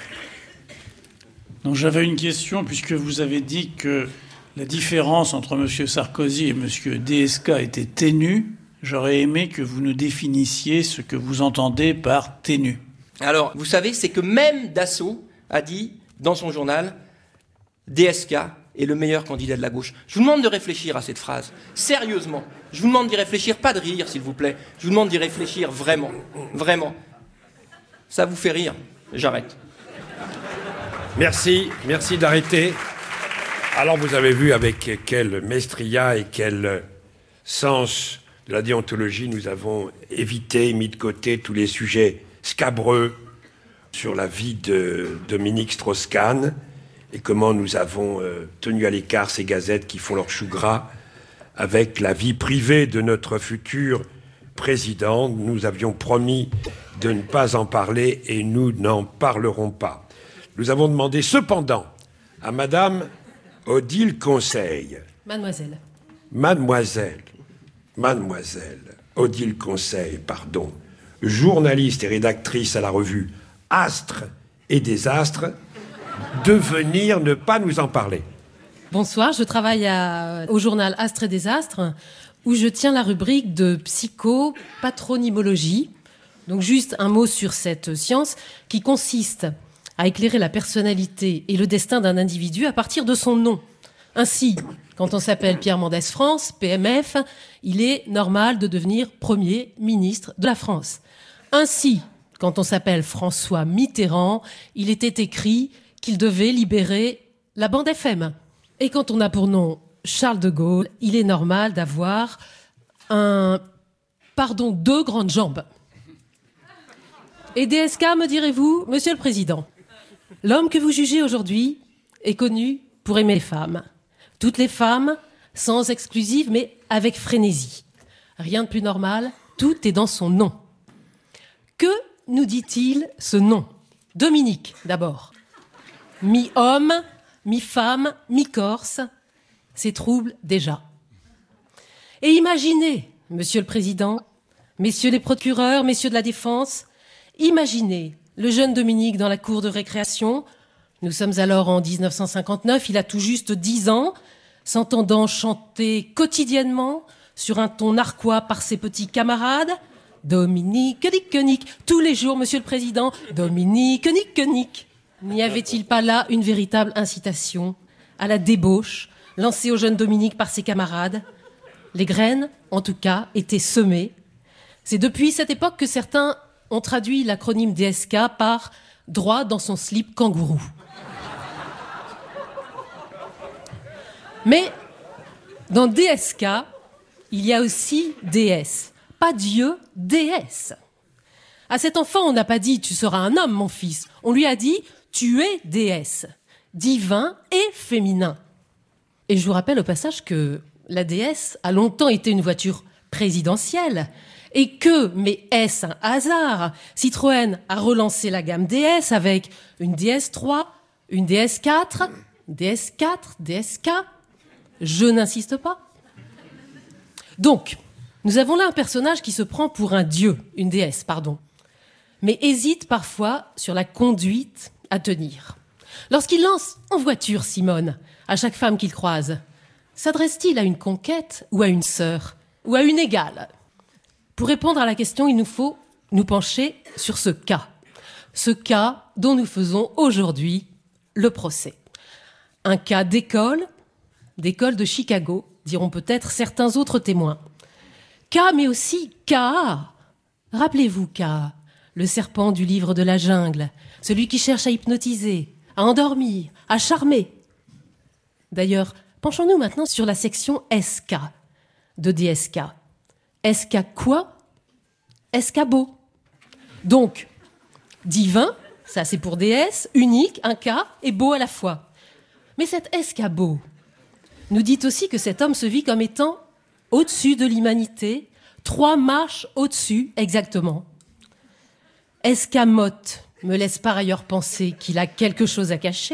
Donc j'avais une question, puisque vous avez dit que la différence entre M. Sarkozy et M. D S K était ténue. J'aurais aimé que vous nous définissiez ce que vous entendez par ténue. Alors, vous savez, c'est que même Dassault a dit dans son journal D S K est le meilleur candidat de la gauche. Je vous demande de réfléchir à cette phrase, sérieusement. Je vous demande d'y réfléchir, pas de rire, s'il vous plaît. Je vous demande d'y réfléchir vraiment, vraiment. Ça vous fait rire, j'arrête. Merci, merci d'arrêter. Alors vous avez vu avec quel maestria et quel sens de la déontologie nous avons évité, mis de côté tous les sujets scabreux sur la vie de Dominique Strauss-Kahn et comment nous avons euh, tenu à l'écart ces gazettes qui font leur chou gras avec la vie privée de notre futur président. Nous avions promis de ne pas en parler et nous n'en parlerons pas. Nous avons demandé cependant à Madame Odile Conseil. Mademoiselle. Mademoiselle. Mademoiselle Odile Conseil, pardon, journaliste et rédactrice à la revue Astres et Désastres, de venir ne pas nous en parler. Bonsoir, je travaille à, au journal Astres et Désastres, où je tiens la rubrique de psychopatronymologie. Donc juste un mot sur cette science qui consiste à éclairer la personnalité et le destin d'un individu à partir de son nom. Ainsi, quand on s'appelle Pierre Mendès France, P M F, il est normal de devenir Premier ministre de la France. Ainsi, quand on s'appelle François Mitterrand, il était écrit qu'il devait libérer la bande F M. Et quand on a pour nom Charles de Gaulle, il est normal d'avoir un, pardon, deux grandes jambes. Et D S K, me direz-vous, Monsieur le Président, l'homme que vous jugez aujourd'hui est connu pour aimer les femmes. Toutes les femmes, sans exclusive, mais avec frénésie. Rien de plus normal, tout est dans son nom. Que nous dit-il ce nom? Dominique, d'abord. Mi-homme, mi-femme, mi-corse, c'est trouble déjà. Et imaginez, Monsieur le Président, messieurs les procureurs, messieurs de la Défense, imaginez le jeune Dominique dans la cour de récréation. Nous sommes alors en dix-neuf cent cinquante-neuf, il a tout juste dix ans, s'entendant chanter quotidiennement sur un ton narquois par ses petits camarades. Dominique, nique, nique, tous les jours, Monsieur le Président, Dominique, nique, nique. N'y avait-il pas là une véritable incitation à la débauche lancée au jeune Dominique par ses camarades? Les graines, en tout cas, étaient semées. C'est depuis cette époque que certains ont traduit l'acronyme D S K par « droit dans son slip kangourou ». Mais dans D S K, il y a aussi déesse. Pas Dieu, déesse. À cet enfant, on n'a pas dit « tu seras un homme, mon fils ». On lui a dit « tu es déesse », divin et féminin. Et je vous rappelle au passage que la déesse a longtemps été une voiture présidentielle et que, mais est-ce un hasard, Citroën a relancé la gamme D S avec une D S trois, une D S quatre, D S quatre, D S K. Je n'insiste pas. Donc, nous avons là un personnage qui se prend pour un dieu, une déesse, pardon, mais hésite parfois sur la conduite à tenir. Lorsqu'il lance en voiture Simone à chaque femme qu'il croise, s'adresse-t-il à une conquête ou à une sœur ou à une égale? Pour répondre à la question, il nous faut nous pencher sur ce cas. Ce cas dont nous faisons aujourd'hui le procès. Un cas d'école, d'école de Chicago, diront peut-être certains autres témoins. K, mais aussi K A. Rappelez-vous K A, le serpent du livre de la jungle, celui qui cherche à hypnotiser, à endormir, à charmer. D'ailleurs, penchons-nous maintenant sur la section S K de D S K. S K quoi? Escabeau. Donc, divin, ça c'est pour déesse, unique, un K, et beau à la fois. Mais cet escabeau nous dit aussi que cet homme se vit comme étant au-dessus de l'humanité, trois marches au-dessus, exactement. Escamote me laisse par ailleurs penser qu'il a quelque chose à cacher.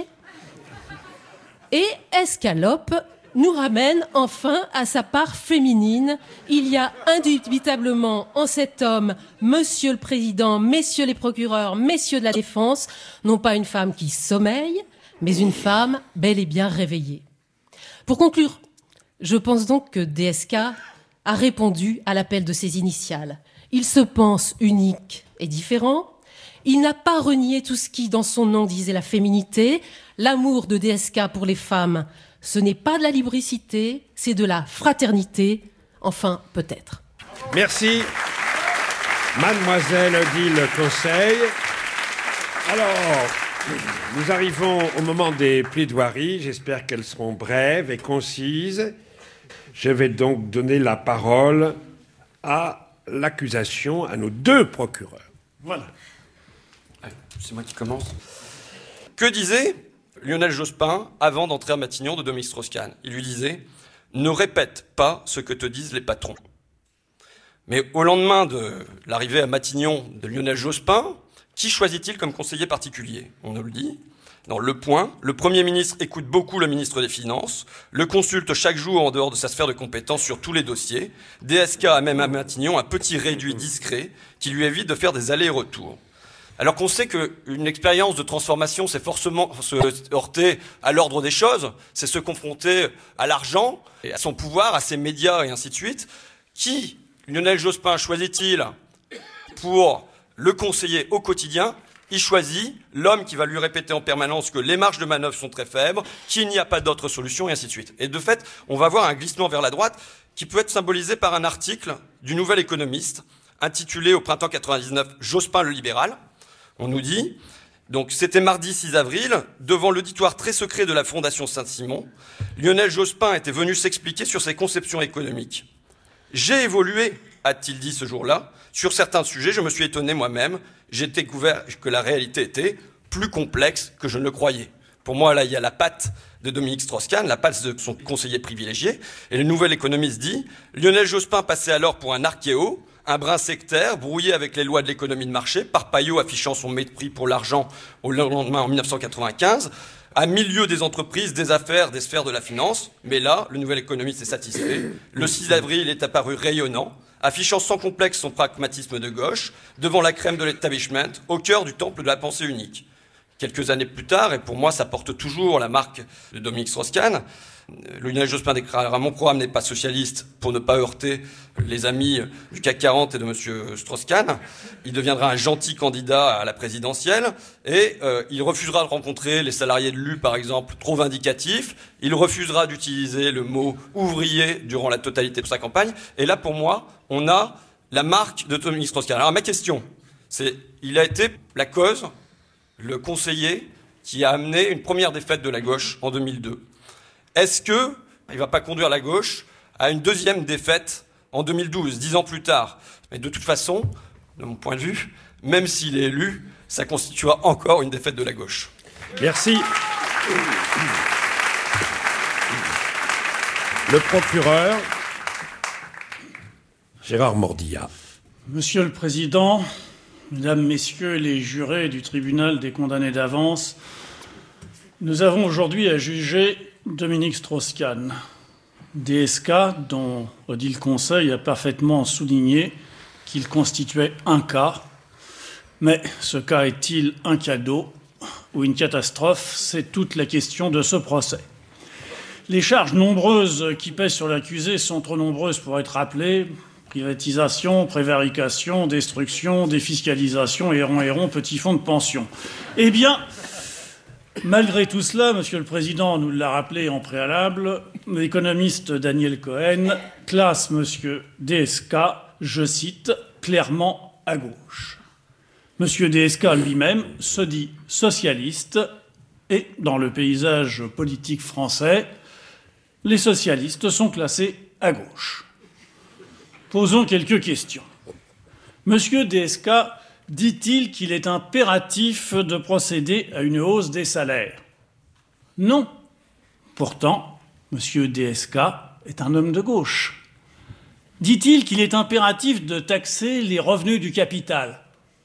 Et escalope nous ramène enfin à sa part féminine. Il y a indubitablement en cet homme, Monsieur le Président, Messieurs les procureurs, Messieurs de la Défense, non pas une femme qui sommeille, mais une femme bel et bien réveillée. Pour conclure, je pense donc que D S K a répondu à l'appel de ses initiales. Il se pense unique et différent. Il n'a pas renié tout ce qui, dans son nom, disait la féminité. L'amour de D S K pour les femmes, ce n'est pas de la lubricité, c'est de la fraternité. Enfin, peut-être. Merci, Mademoiselle Odile Conseil. Alors, nous arrivons au moment des plaidoiries. J'espère qu'elles seront brèves et concises. Je vais donc donner la parole à l'accusation, à nos deux procureurs. Voilà. C'est moi qui commence. Que disait Lionel Jospin avant d'entrer à Matignon de Dominique Strauss-Kahn? Il lui disait « Ne répète pas ce que te disent les patrons ». Mais au lendemain de l'arrivée à Matignon de Lionel Jospin, qui choisit-il comme conseiller particulier? On nous le dit. Dans Le Point, le Premier ministre écoute beaucoup le ministre des Finances, le consulte chaque jour en dehors de sa sphère de compétence sur tous les dossiers. D S K a même à Matignon un petit réduit discret qui lui évite de faire des allers-retours. Alors qu'on sait qu'une expérience de transformation, c'est forcément se heurter à l'ordre des choses, c'est se confronter à l'argent, à son pouvoir, à ses médias et ainsi de suite. Qui, Lionel Jospin, choisit-il pour le conseiller au quotidien? Il choisit l'homme qui va lui répéter en permanence que les marges de manœuvre sont très faibles, qu'il n'y a pas d'autre solution, et ainsi de suite. Et de fait, on va voir un glissement vers la droite qui peut être symbolisé par un article du Nouvel Économiste, intitulé au printemps quatre-vingt-dix-neuf « Jospin le libéral ». On nous dit, donc c'était mardi six avril, devant l'auditoire très secret de la Fondation Saint-Simon, Lionel Jospin était venu s'expliquer sur ses conceptions économiques. « J'ai évolué », a-t-il dit ce jour-là. Sur certains sujets, je me suis étonné moi-même. J'ai découvert que la réalité était plus complexe que je ne le croyais. Pour moi, là, il y a la patte de Dominique Strauss-Kahn, la patte de son conseiller privilégié. Et le nouvel économiste dit « Lionel Jospin passait alors pour un archéo, un brin sectaire, brouillé avec les lois de l'économie de marché, par Payot affichant son mépris pour l'argent au lendemain en mille neuf cent quatre-vingt-quinze, à milieu des entreprises, des affaires, des sphères de la finance. Mais là, le nouvel économiste est satisfait. Le six avril est apparu rayonnant, affichant sans complexe son pragmatisme de gauche, devant la crème de l'establishment, au cœur du temple de la pensée unique. » Quelques années plus tard, et pour moi ça porte toujours la marque de Dominique Strauss-Kahn, Lionel Jospin déclarera « Mon programme n'est pas socialiste pour ne pas heurter les amis du C A C quarante et de M. Strauss-Kahn. Il deviendra un gentil candidat à la présidentielle et euh, il refusera de rencontrer les salariés de l'U, par exemple, trop vindicatifs. Il refusera d'utiliser le mot « ouvrier » durant la totalité de sa campagne. Et là, pour moi, on a la marque de Dominique Strauss-Kahn. Alors ma question, c'est il a été la cause, le conseiller qui a amené une première défaite de la gauche en deux mille deux. Est-ce qu'il ne va pas conduire la gauche à une deuxième défaite en deux mille douze, dix ans plus tard? Mais de toute façon, de mon point de vue, même s'il est élu, ça constituera encore une défaite de la gauche. Merci. Le procureur, Gérard Mordillat. Monsieur le Président, Mesdames, Messieurs les jurés du tribunal des condamnés d'avance, nous avons aujourd'hui à juger Dominique Strauss-Kahn, D S K dont Odile Conseil a parfaitement souligné qu'il constituait un cas. Mais ce cas est-il un cadeau ou une catastrophe? C'est toute la question de ce procès. Les charges nombreuses qui pèsent sur l'accusé sont trop nombreuses pour être rappelées. Privatisation, prévarication, destruction, défiscalisation, héron, héron, petit fonds de pension. Eh bien, malgré tout cela, Monsieur le Président nous l'a rappelé en préalable, l'économiste Daniel Cohen classe Monsieur D S K, je cite, clairement à gauche. Monsieur D S K lui-même se dit socialiste et, dans le paysage politique français, les socialistes sont classés à gauche. Posons quelques questions. Monsieur D S K dit-il qu'il est impératif de procéder à une hausse des salaires? Non. Pourtant, Monsieur D S K est un homme de gauche. Dit-il qu'il est impératif de taxer les revenus du capital?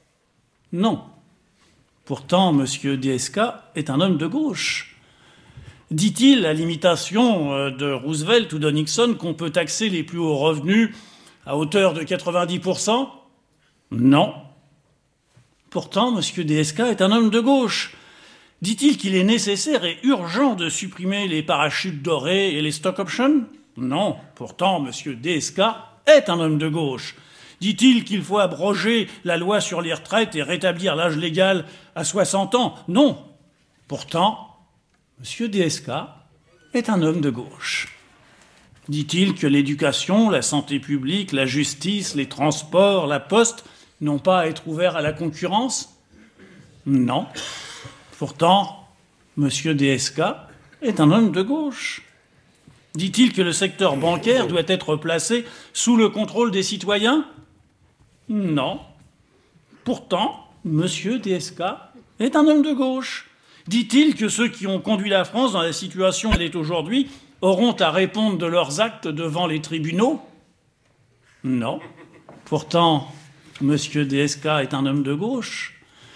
Non. Pourtant, Monsieur D S K est un homme de gauche. Dit-il, à l'imitation de Roosevelt ou de Nixon, qu'on peut taxer les plus hauts revenus à hauteur de quatre-vingt-dix pour cent? Non. Pourtant, M. D S K est un homme de gauche. Dit-il qu'il est nécessaire et urgent de supprimer les parachutes dorés et les stock options? Non. Pourtant, M. D S K est un homme de gauche. Dit-il qu'il faut abroger la loi sur les retraites et rétablir l'âge légal à soixante ans? Non. Pourtant, M. D S K est un homme de gauche. Dit-il que l'éducation, la santé publique, la justice, les transports, la poste n'ont pas à être ouverts à la concurrence? Non. Pourtant, M. D S K est un homme de gauche. Dit-il que le secteur bancaire doit être placé sous le contrôle des citoyens? Non. Pourtant, M. D S K est un homme de gauche. Dit-il que ceux qui ont conduit la France dans la situation où elle est aujourd'hui auront à répondre de leurs actes devant les tribunaux? Non. Pourtant, M. D S K est un homme de gauche.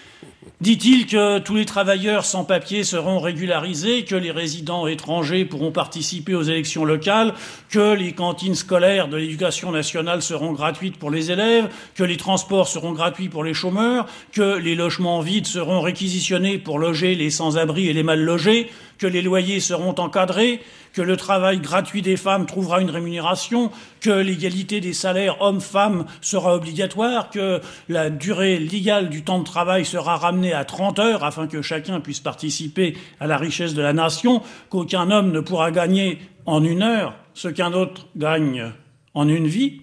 Dit-il que tous les travailleurs sans papier seront régularisés, que les résidents étrangers pourront participer aux élections locales, que les cantines scolaires de l'éducation nationale seront gratuites pour les élèves, que les transports seront gratuits pour les chômeurs, que les logements vides seront réquisitionnés pour loger les sans-abri et les mal logés, que les loyers seront encadrés, que le travail gratuit des femmes trouvera une rémunération, que l'égalité des salaires hommes-femmes sera obligatoire, que la durée légale du temps de travail sera ramenée à trente heures afin que chacun puisse participer à la richesse de la nation, qu'aucun homme ne pourra gagner en une heure ce qu'un autre gagne en une vie?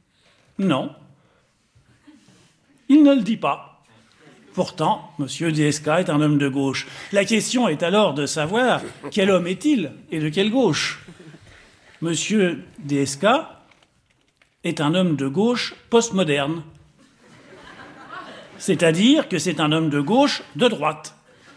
Non. Il ne le dit pas. Pourtant, M. D S K est un homme de gauche. La question est alors de savoir quel homme est-il et de quelle gauche. M. D S K est un homme de gauche postmoderne. C'est-à-dire que c'est un homme de gauche de droite.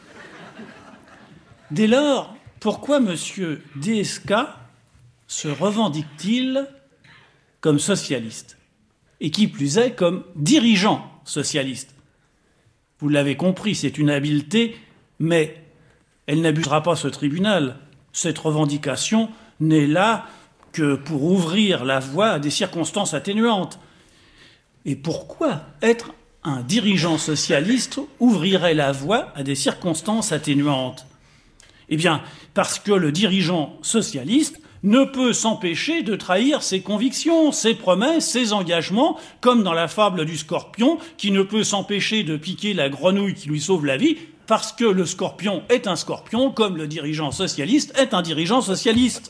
Dès lors, pourquoi M. D S K se revendique-t-il comme socialiste? Et qui plus est, comme dirigeant socialiste? Vous l'avez compris, c'est une habileté, mais elle n'abusera pas ce tribunal. Cette revendication n'est là que pour ouvrir la voie à des circonstances atténuantes. Et pourquoi être un dirigeant socialiste ouvrirait la voie à des circonstances atténuantes? Eh bien, parce que le dirigeant socialiste ne peut s'empêcher de trahir ses convictions, ses promesses, ses engagements, comme dans la fable du scorpion, qui ne peut s'empêcher de piquer la grenouille qui lui sauve la vie, parce que le scorpion est un scorpion, comme le dirigeant socialiste est un dirigeant socialiste.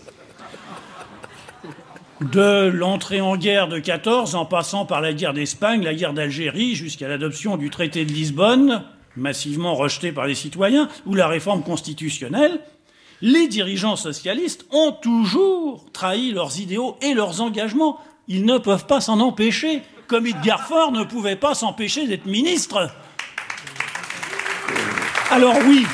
De l'entrée en guerre de quatorze, en passant par la guerre d'Espagne, la guerre d'Algérie, jusqu'à l'adoption du traité de Lisbonne, massivement rejeté par les citoyens, ou la réforme constitutionnelle, les dirigeants socialistes ont toujours trahi leurs idéaux et leurs engagements. Ils ne peuvent pas s'en empêcher, comme Edgar Faure ne pouvait pas s'empêcher d'être ministre. Alors oui,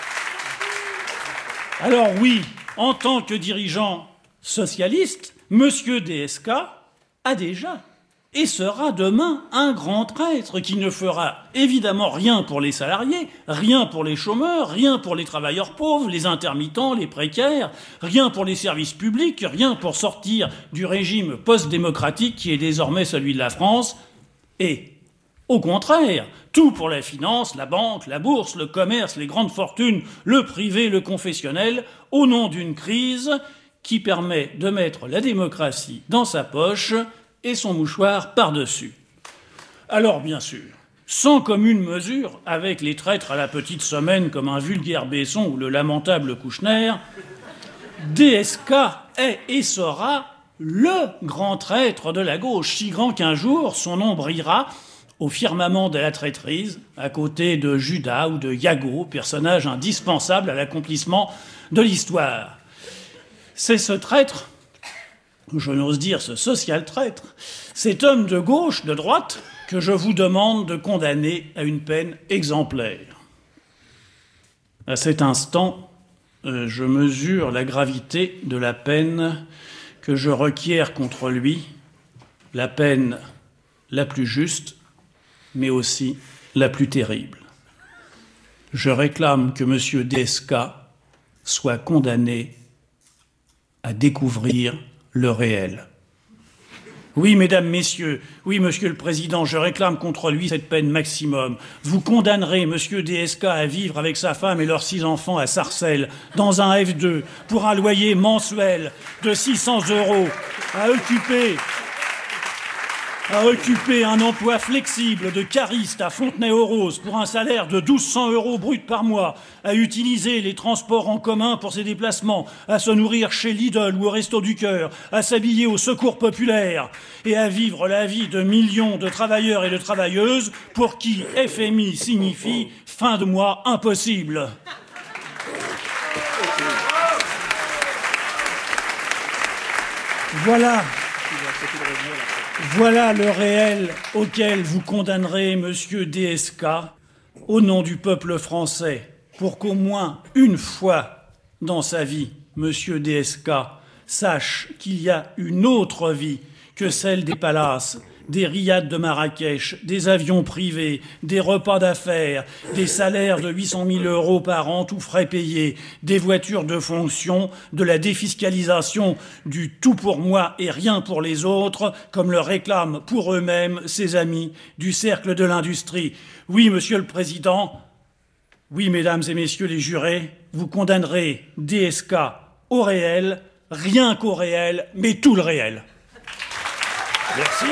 alors oui, en tant que dirigeant socialiste, M. D S K a déjà et sera demain un grand traître qui ne fera évidemment rien pour les salariés, rien pour les chômeurs, rien pour les travailleurs pauvres, les intermittents, les précaires, rien pour les services publics, rien pour sortir du régime post-démocratique qui est désormais celui de la France, et au contraire, tout pour la finance, la banque, la bourse, le commerce, les grandes fortunes, le privé, le confessionnel, au nom d'une crise qui permet de mettre la démocratie dans sa poche et son mouchoir par-dessus. Alors, bien sûr, sans commune mesure avec les traîtres à la petite semaine comme un vulgaire Besson ou le lamentable Kouchner, D S K est et sera le grand traître de la gauche, si grand qu'un jour son nom brillera au firmament de la traîtrise, à côté de Judas ou de Iago, personnage indispensable à l'accomplissement de l'histoire. C'est ce traître, je n'ose dire ce social traître, cet homme de gauche, de droite, que je vous demande de condamner à une peine exemplaire. À cet instant, euh, je mesure la gravité de la peine que je requiers contre lui, la peine la plus juste, mais aussi la plus terrible. Je réclame que M. D S K soit condamné à découvrir le réel. Oui, mesdames, messieurs, oui, monsieur le Président, je réclame contre lui cette peine maximum. Vous condamnerez M. D S K à vivre avec sa femme et leurs six enfants à Sarcelles, dans un F deux, pour un loyer mensuel de six cents euros, à occuper... à occuper un emploi flexible de cariste à Fontenay-aux-Roses pour un salaire de douze cents euros brut par mois, à utiliser les transports en commun pour ses déplacements, à se nourrir chez Lidl ou au Resto du Cœur, à s'habiller au Secours populaire et à vivre la vie de millions de travailleurs et de travailleuses pour qui F M I signifie fin de mois impossible. Voilà. Voilà le réel auquel vous condamnerez M. D S K au nom du peuple français, pour qu'au moins une fois dans sa vie, M. D S K sache qu'il y a une autre vie que celle des palaces, des riades de Marrakech, des avions privés, des repas d'affaires, des salaires de huit cent mille euros par an, tous frais payés, des voitures de fonction, de la défiscalisation du tout pour moi et rien pour les autres, comme le réclament pour eux-mêmes ses amis du cercle de l'industrie. Oui, Monsieur le Président, oui, Mesdames et Messieurs les jurés, vous condamnerez D S K au réel, rien qu'au réel, mais tout le réel. Merci.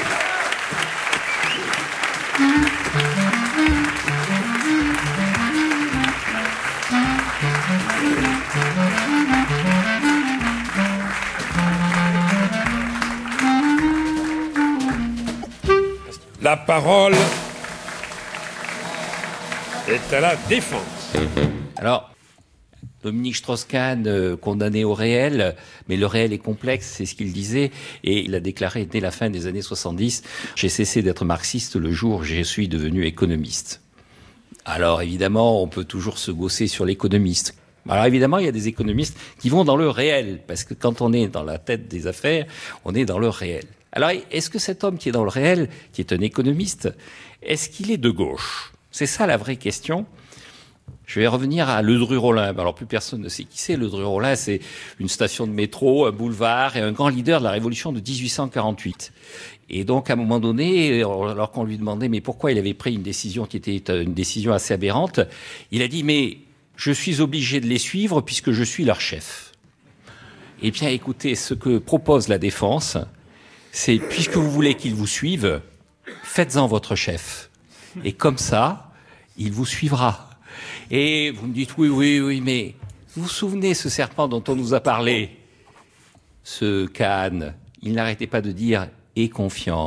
La parole est à la défense. Alors, Dominique Strauss-Kahn, euh, condamné au réel, mais le réel est complexe, c'est ce qu'il disait, et il a déclaré dès la fin des années soixante-dix, j'ai cessé d'être marxiste le jour où je suis devenu économiste. Alors évidemment, on peut toujours se gausser sur l'économiste. Alors évidemment, il y a des économistes qui vont dans le réel, parce que quand on est dans la tête des affaires, on est dans le réel. Alors est-ce que cet homme qui est dans le réel, qui est un économiste, est-ce qu'il est de gauche? C'est ça la vraie question. Je vais revenir à Ledru-Rollin. Alors plus personne ne sait qui c'est. Ledru-Rollin, c'est une station de métro, un boulevard et un grand leader de la Révolution de dix-huit cent quarante-huit. Et donc à un moment donné, alors qu'on lui demandait mais pourquoi il avait pris une décision qui était une décision assez aberrante, il a dit mais je suis obligé de les suivre puisque je suis leur chef. Eh bien écoutez, ce que propose la défense, c'est puisque vous voulez qu'ils vous suivent, faites-en votre chef. Et comme ça, il vous suivra. Et vous me dites, oui, oui, oui, mais vous vous souvenez ce serpent dont on nous a parlé? Ce Kahn, il n'arrêtait pas de dire « aie confiance ».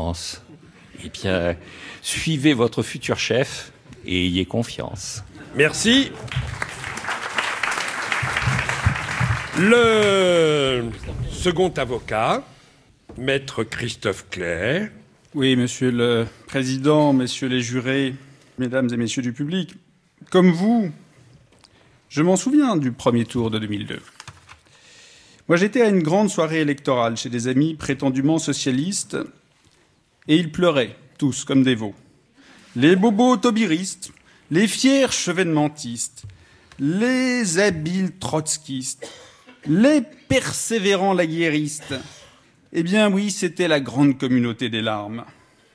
Eh bien, suivez votre futur chef et ayez confiance. Merci. Le second avocat, Maître Christophe Clair. Oui, Monsieur le Président, Messieurs les jurés, Mesdames et Messieurs du public, comme vous, je m'en souviens du premier tour de deux mille deux. Moi, j'étais à une grande soirée électorale chez des amis prétendument socialistes, et ils pleuraient, tous, comme des veaux. Les bobos tobiristes, les fiers chevènementistes, les habiles trotskistes, les persévérants laguerristes. Eh bien oui, c'était la grande communauté des larmes.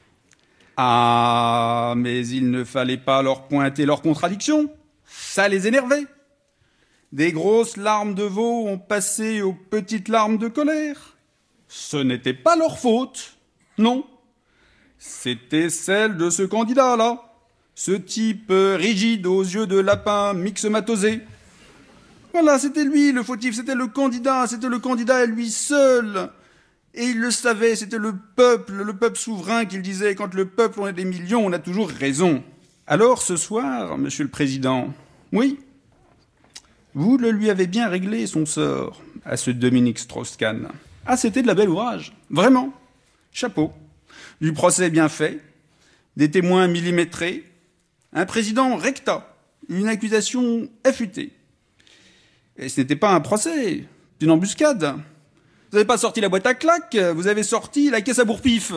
Ah, mais il ne fallait pas leur pointer leurs contradictions. Ça les énervait. Des grosses larmes de veau ont passé aux petites larmes de colère. Ce n'était pas leur faute, non. C'était celle de ce candidat-là, ce type rigide aux yeux de lapin myxomatosé. Voilà, c'était lui le fautif, c'était le candidat, c'était le candidat lui seul. Et il le savait, c'était le peuple, le peuple souverain qu'il disait. Quand le peuple, on est des millions, on a toujours raison. Alors, ce soir, Monsieur le Président, oui, vous le lui avez bien réglé son sort à ce Dominique Strauss-Kahn. Ah, c'était de la belle ouvrage, vraiment. Chapeau. Du procès bien fait, des témoins millimétrés, un président recta, une accusation affûtée. Et ce n'était pas un procès, c'est une embuscade. Vous n'avez pas sorti la boîte à claques, vous avez sorti la caisse à bourre-pif.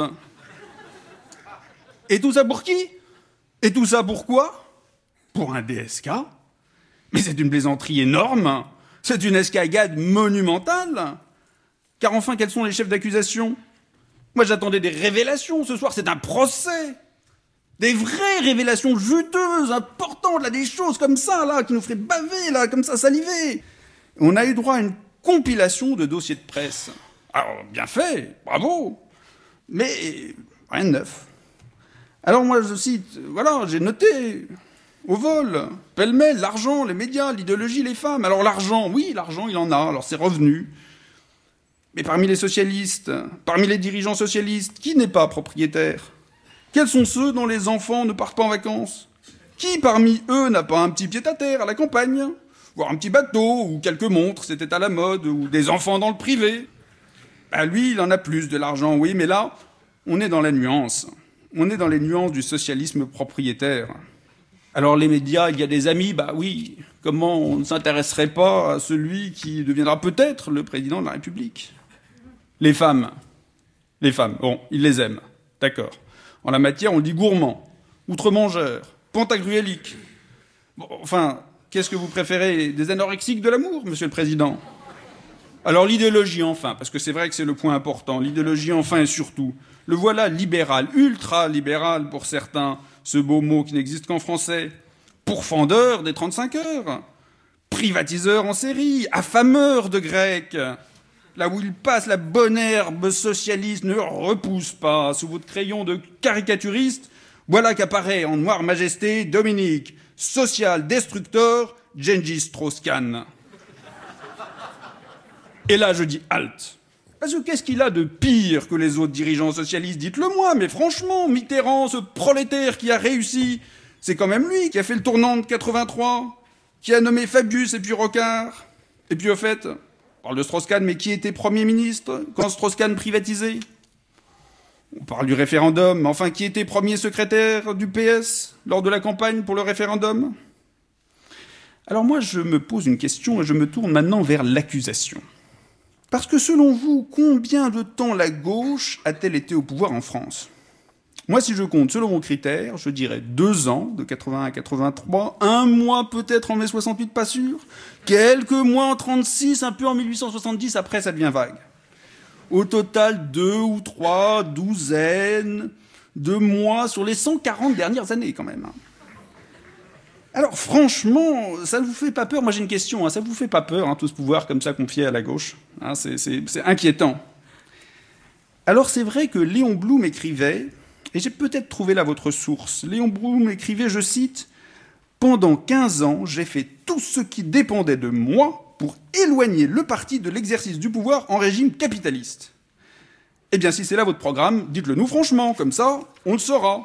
Et tout ça pour qui? Et tout ça pourquoi? Pour un D S K? Mais c'est une plaisanterie énorme. C'est une escagade monumentale. Car enfin, quels sont les chefs d'accusation? Moi, j'attendais des révélations ce soir, c'est un procès. Des vraies révélations juteuses, importantes, là, des choses comme ça, là, qui nous feraient baver, là, comme ça, saliver. On a eu droit à une compilation de dossiers de presse. Alors, bien fait, bravo, mais rien de neuf. Alors moi, je cite, voilà, j'ai noté, au vol, pêle-mêle, l'argent, les médias, l'idéologie, les femmes. Alors l'argent, oui, l'argent, il en a, alors c'est revenu. Mais parmi les socialistes, parmi les dirigeants socialistes, qui n'est pas propriétaire? Quels sont ceux dont les enfants ne partent pas en vacances? Qui parmi eux n'a pas un petit pied-à-terre à la campagne? Voire un petit bateau, ou quelques montres, c'était à la mode, ou des enfants dans le privé. Ben lui, il en a plus de l'argent, oui, mais là, on est dans la nuance. On est dans les nuances du socialisme propriétaire. Alors les médias, il y a des amis, bah oui, comment on ne s'intéresserait pas à celui qui deviendra peut-être le président de la République? Les femmes. Les femmes, bon, ils les aiment, d'accord. En la matière, on le dit gourmand, outre-mangeur, pantagruélique. Bon, enfin... Qu'est-ce que vous préférez? Des anorexiques de l'amour, Monsieur le Président? Alors l'idéologie, enfin, parce que c'est vrai que c'est le point important, l'idéologie, enfin et surtout. Le voilà libéral, ultra-libéral pour certains, ce beau mot qui n'existe qu'en français. Pourfendeur des trente-cinq heures, privatiseur en série, affameur de Grecs. Là où il passe, la bonne herbe socialiste ne repousse pas. Sous votre crayon de caricaturiste, voilà qu'apparaît en noire majesté Dominique, social destructeur, Gengis Strauss-Kahn. Et là, je dis halte. Parce que qu'est-ce qu'il a de pire que les autres dirigeants socialistes? Dites-le moi, mais franchement, Mitterrand, ce prolétaire qui a réussi, c'est quand même lui qui a fait le tournant de quatre-vingt-trois. Qui a nommé Fabius et puis Rocard? Et puis au fait, on parle de Strauss-Kahn, mais qui était Premier ministre quand Strauss-Kahn privatisé? On parle du référendum, mais enfin, qui était premier secrétaire du P S lors de la campagne pour le référendum? Alors moi, je me pose une question et je me tourne maintenant vers l'accusation. Parce que selon vous, combien de temps la gauche a-t-elle été au pouvoir en France? Moi, si je compte selon vos critères, je dirais deux ans, de quatre-vingt à quatre-vingt-trois, un mois peut-être en mai soixante-huit, pas sûr, quelques mois en trente-six, un peu en mille huit cent soixante-dix, après ça devient vague. Au total, deux ou trois douzaines de mois sur les cent quarante dernières années, quand même. Alors, franchement, ça ne vous fait pas peur? Moi, j'ai une question. Hein, ça ne vous fait pas peur, hein, tout ce pouvoir comme ça confié à la gauche? Hein, c'est, c'est, c'est inquiétant. Alors, c'est vrai que Léon Blum écrivait, et j'ai peut-être trouvé là votre source. Léon Blum écrivait, je cite, « Pendant quinze ans, j'ai fait tout ce qui dépendait de moi pour éloigner le parti de l'exercice du pouvoir en régime capitaliste. » Eh bien, si c'est là votre programme, dites-le nous franchement, comme ça, on le saura.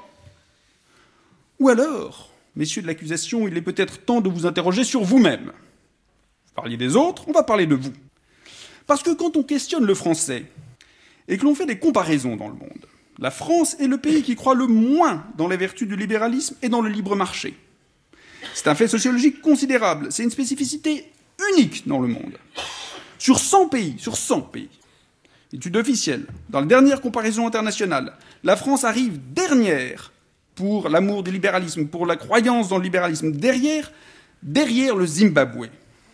Ou alors, messieurs de l'accusation, il est peut-être temps de vous interroger sur vous-même. Vous parliez des autres, on va parler de vous. Parce que quand on questionne le français, et que l'on fait des comparaisons dans le monde, la France est le pays qui croit le moins dans les vertus du libéralisme et dans le libre marché. C'est un fait sociologique considérable, c'est une spécificité unique dans le monde. Sur cent pays, sur cent pays, étude officielle, dans la dernière comparaison internationale, la France arrive dernière pour l'amour du libéralisme, pour la croyance dans le libéralisme, derrière, derrière le Zimbabwe.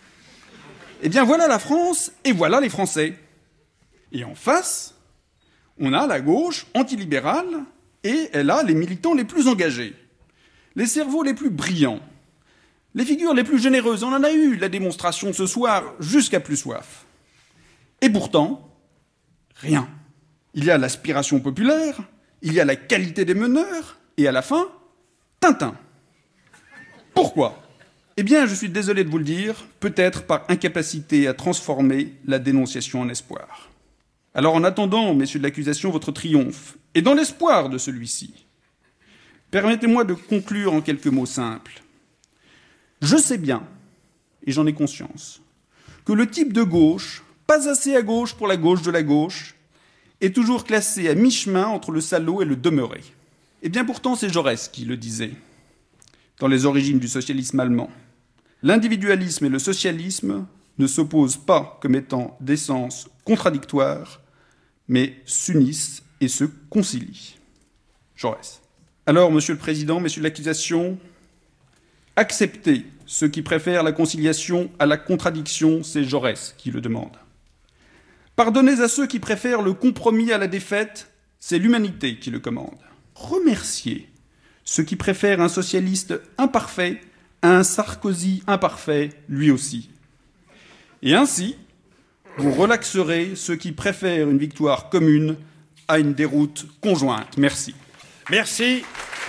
Eh bien voilà la France, et voilà les Français. Et en face, on a la gauche antilibérale, et elle a les militants les plus engagés, les cerveaux les plus brillants, les figures les plus généreuses. On en a eu la démonstration ce soir jusqu'à plus soif. Et pourtant, rien. Il y a l'aspiration populaire, il y a la qualité des meneurs, et à la fin, Tintin. Pourquoi? Eh bien, je suis désolé de vous le dire, peut-être par incapacité à transformer la dénonciation en espoir. Alors en attendant, messieurs de l'accusation, votre triomphe, et dans l'espoir de celui-ci, permettez-moi de conclure en quelques mots simples. Je sais bien, et j'en ai conscience, que le type de gauche, pas assez à gauche pour la gauche de la gauche, est toujours classé à mi-chemin entre le salaud et le demeuré. Et bien pourtant, c'est Jaurès qui le disait, dans les origines du socialisme allemand. L'individualisme et le socialisme ne s'opposent pas comme étant d'essence contradictoire, mais s'unissent et se concilient. Jaurès. Alors, Monsieur le Président, messieurs de l'accusation, acceptez ceux qui préfèrent la conciliation à la contradiction, c'est Jaurès qui le demande. Pardonnez à ceux qui préfèrent le compromis à la défaite, c'est l'humanité qui le commande. Remerciez ceux qui préfèrent un socialiste imparfait à un Sarkozy imparfait, lui aussi. Et ainsi, vous relaxerez ceux qui préfèrent une victoire commune à une déroute conjointe. Merci. Merci.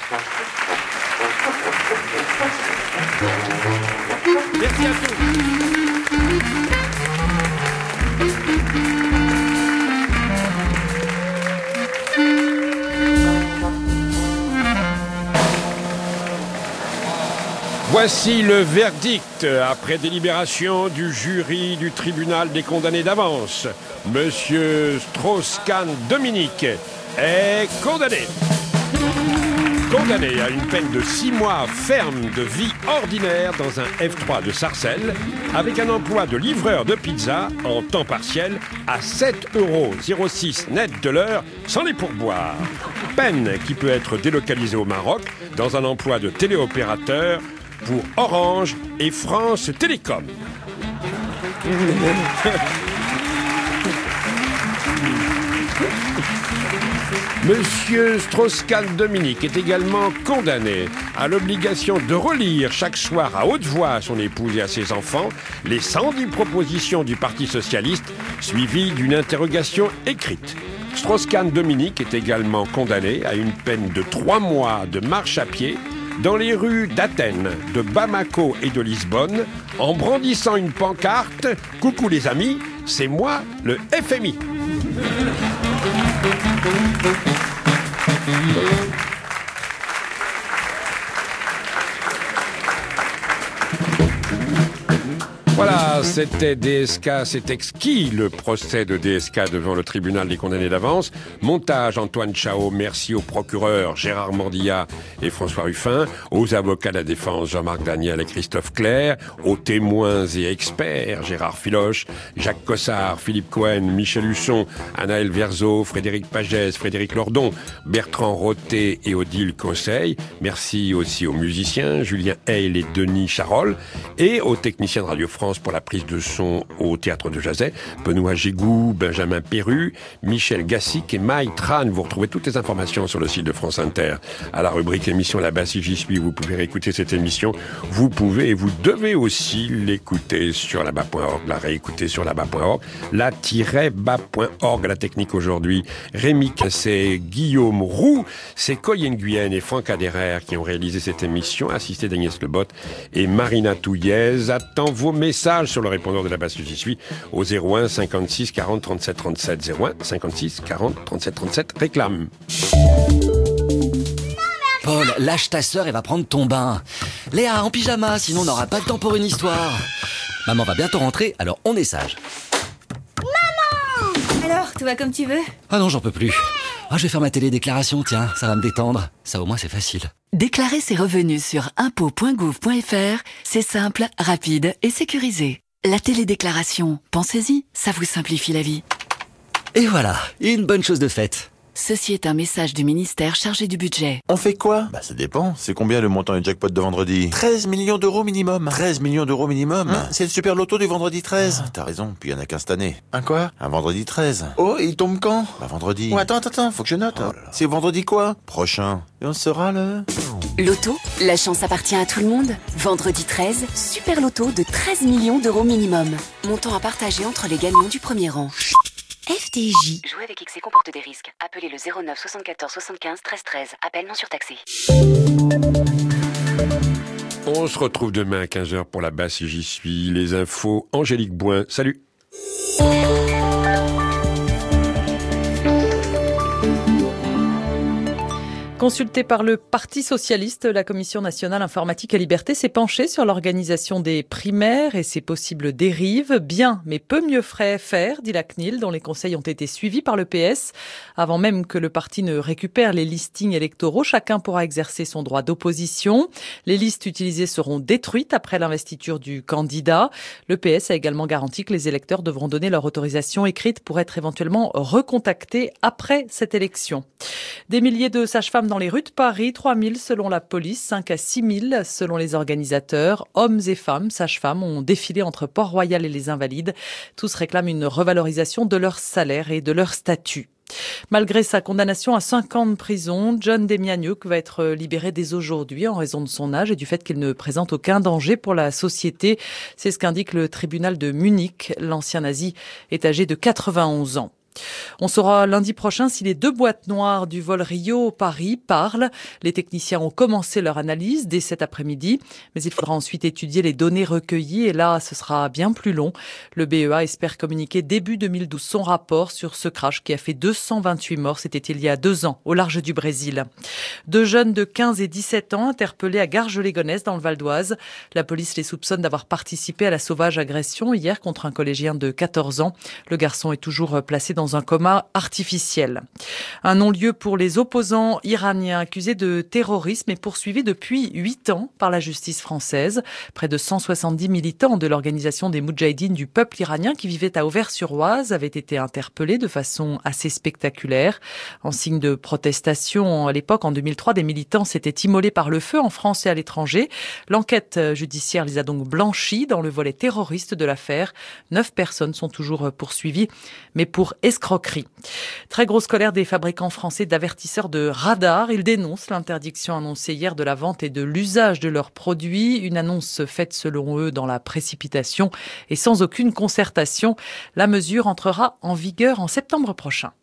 Merci à tous. Voici le verdict après délibération du jury du tribunal des condamnés d'avance. Monsieur Strauss-Kahn Dominique est condamné. Condamné à une peine de six mois ferme de vie ordinaire dans un F trois de Sarcelles, avec un emploi de livreur de pizza en temps partiel à sept euros zéro six net de l'heure sans les pourboires. Peine qui peut être délocalisée au Maroc dans un emploi de téléopérateur pour Orange et France Télécom. Monsieur Strauss-Kahn Dominique est également condamné à l'obligation de relire chaque soir à haute voix à son épouse et à ses enfants les cent dix propositions du Parti socialiste suivies d'une interrogation écrite. Strauss-Kahn Dominique est également condamné à une peine de trois mois de marche à pied dans les rues d'Athènes, de Bamako et de Lisbonne, en brandissant une pancarte « Coucou les amis, c'est moi, le F M I ». Voilà, c'était D S K, c'est exquis le procès de D S K devant le tribunal des condamnés d'avance. Montage Antoine Chao, merci aux procureurs Gérard Mordillat et François Ruffin, aux avocats de la défense Jean-Marc Daniel et Christophe Clair, aux témoins et experts Gérard Filoche, Jacques Cossard, Philippe Cohen, Michel Husson, Anaël Verzeau, Frédéric Pagès, Frédéric Lordon, Bertrand Roté et Odile Conseil. Merci aussi aux musiciens Julien Heil et Denis Charol et aux techniciens de Radio France pour la prise de son au Théâtre de Jazet, Benoît Gégou, Benjamin Perru, Michel Gassic et Maï Tran. Vous retrouvez toutes les informations sur le site de France Inter. À la rubrique émission Là-bas si j'y suis, vous pouvez réécouter cette émission. Vous pouvez et vous devez aussi l'écouter sur là-bas point org, la réécouter sur là-bas point org, la-bas point org. La technique aujourd'hui, Rémi Cassé, Guillaume Roux, c'est Coy Nguyen et Franck Aderer qui ont réalisé cette émission, assisté d'Agnès Lebot et Marina Touillez. Attends vos messages sur le répondeur de Là-bas si j'y suis au zéro un cinquante-six quarante trente-sept trente-sept, zéro un cinquante-six quarante trente-sept trente-sept. Réclame. Paul, lâche ta sœur et va prendre ton bain. Léa, en pyjama, sinon on n'aura pas le temps pour une histoire. Maman va bientôt rentrer, alors on est sage. Alors, tout va comme tu veux? Ah non, j'en peux plus. Ah, je vais faire ma télédéclaration, tiens, ça va me détendre. Ça au moins c'est facile. Déclarer ses revenus sur impôts point gouv point fr, c'est simple, rapide et sécurisé. La télédéclaration, pensez-y, ça vous simplifie la vie. Et voilà, une bonne chose de faite. Ceci est un message du ministère chargé du budget. On fait quoi? Bah ça dépend. C'est combien le montant du jackpot de vendredi? treize millions d'euros minimum. treize millions d'euros minimum. Hein? C'est le super loto du vendredi treize. Ah, t'as raison, puis il y en a qu'un cette année. Un quoi? Un vendredi treize. Oh, et il tombe quand? Bah vendredi. Oh, attends, attends, attends, faut que je note. Oh, c'est vendredi quoi? Prochain. Et on sera le... Loto, la chance appartient à tout le monde. Vendredi treize, super loto de treize millions d'euros minimum. Montant à partager entre les gagnants du premier rang. F D J. Jouer avec X C comporte des risques. Appelez le zéro neuf soixante-quatorze soixante-quinze treize treize. Appel non surtaxé. On se retrouve demain à quinze heures pour Là-bas si j'y suis. Les infos, Angélique Boin. Salut. Consultée par le Parti socialiste, la Commission nationale informatique et liberté s'est penchée sur l'organisation des primaires et ses possibles dérives. Bien, mais peu mieux ferait faire, dit la C N I L, dont les conseils ont été suivis par le P S. Avant même que le parti ne récupère les listings électoraux, chacun pourra exercer son droit d'opposition. Les listes utilisées seront détruites après l'investiture du candidat. Le P S a également garanti que les électeurs devront donner leur autorisation écrite pour être éventuellement recontactés après cette élection. Des milliers de sages-femmes dans les rues de Paris, trois mille selon la police, cinq à six mille selon les organisateurs. Hommes et femmes, sages-femmes, ont défilé entre Port-Royal et les Invalides. Tous réclament une revalorisation de leur salaire et de leur statut. Malgré sa condamnation à cinq ans de prison, John Demjanjuk va être libéré dès aujourd'hui en raison de son âge et du fait qu'il ne présente aucun danger pour la société. C'est ce qu'indique le tribunal de Munich. L'ancien nazi est âgé de quatre-vingt-onze ans. On saura lundi prochain si les deux boîtes noires du vol Rio-Paris parlent. Les techniciens ont commencé leur analyse dès cet après-midi, mais il faudra ensuite étudier les données recueillies et là, ce sera bien plus long. Le B E A espère communiquer début deux mille douze son rapport sur ce crash qui a fait deux cent vingt-huit morts. C'était il y a deux ans, au large du Brésil. Deux jeunes de quinze et dix-sept ans interpellés à Garges-les-Gonesse dans le Val d'Oise. La police les soupçonne d'avoir participé à la sauvage agression hier contre un collégien de quatorze ans. Le garçon est toujours placé dans dans un coma artificiel. Un non-lieu pour les opposants iraniens accusés de terrorisme est poursuivi depuis huit ans par la justice française. Près de cent soixante-dix militants de l'organisation des Moudjahidines du peuple iranien qui vivaient à Auvers-sur-Oise avaient été interpellés de façon assez spectaculaire. En signe de protestation, à l'époque, en deux mille trois, des militants s'étaient immolés par le feu en France et à l'étranger. L'enquête judiciaire les a donc blanchis dans le volet terroriste de l'affaire. Neuf personnes sont toujours poursuivies, mais pour escroquerie. Très grosse colère des fabricants français d'avertisseurs de radars. Ils dénoncent l'interdiction annoncée hier de la vente et de l'usage de leurs produits. Une annonce faite selon eux dans la précipitation et sans aucune concertation. La mesure entrera en vigueur en septembre prochain.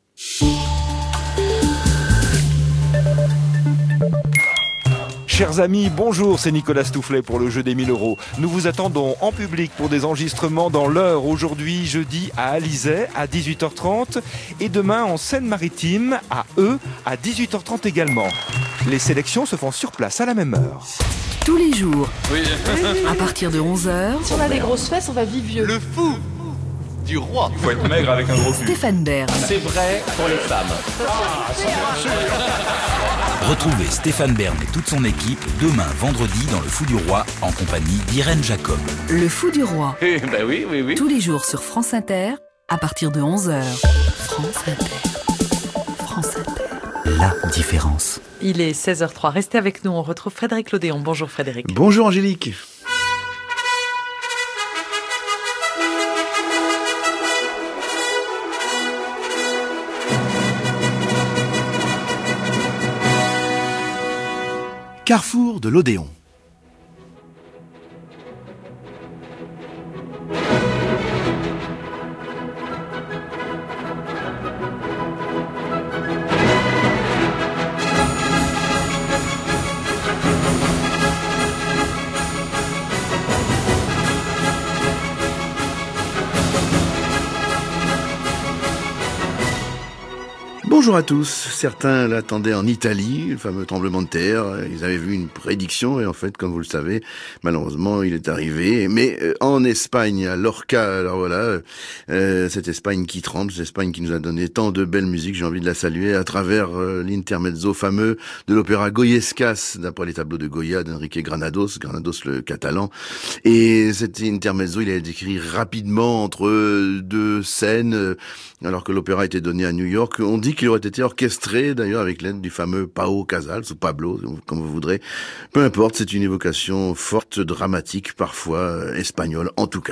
Chers amis, bonjour, c'est Nicolas Stoufflet pour le jeu des mille euros. Nous vous attendons en public pour des enregistrements dans l'heure aujourd'hui, jeudi à Alizay à dix-huit heures trente et demain en Seine-Maritime à Eu à dix-huit heures trente également. Les sélections se font sur place à la même heure. Tous les jours, Oui. à partir de onze heures, Si on a des grosses fesses, on va vivre vieux. Le fou du roi. Il faut être maigre avec un gros cul. Stéphane Bern. C'est vrai pour les femmes. Retrouvez Stéphane Bern et toute son équipe demain vendredi dans Le Fou du Roi en compagnie d'Irène Jacob. Le Fou du Roi. Eh ben oui, oui, oui. Tous les jours sur France Inter, à partir de onze heures. France Inter. France Inter. La différence. Il est seize heures zéro trois. Restez avec nous. On retrouve Frédéric Lodéon. Bonjour Frédéric. Bonjour Angélique. Carrefour de l'Odéon. Bonjour à tous. Certains l'attendaient en Italie, le fameux tremblement de terre. Ils avaient vu une prédiction et en fait, comme vous le savez, malheureusement, il est arrivé. Mais euh, en Espagne, à Lorca, alors voilà, euh, cette Espagne qui tremble, cette Espagne qui nous a donné tant de belles musiques, j'ai envie de la saluer à travers euh, l'intermezzo fameux de l'opéra Goyescas, d'après les tableaux de Goya d'Enrique Granados, Granados le catalan. Et cet intermezzo, il a été écrit rapidement entre deux scènes, euh, alors que l'opéra était donné à New York. On dit qu'il aurait été orchestré d'ailleurs avec l'aide du fameux Pao Casals ou Pablo, comme vous voudrez. Peu importe, c'est une évocation forte, dramatique, parfois euh, espagnole en tout cas.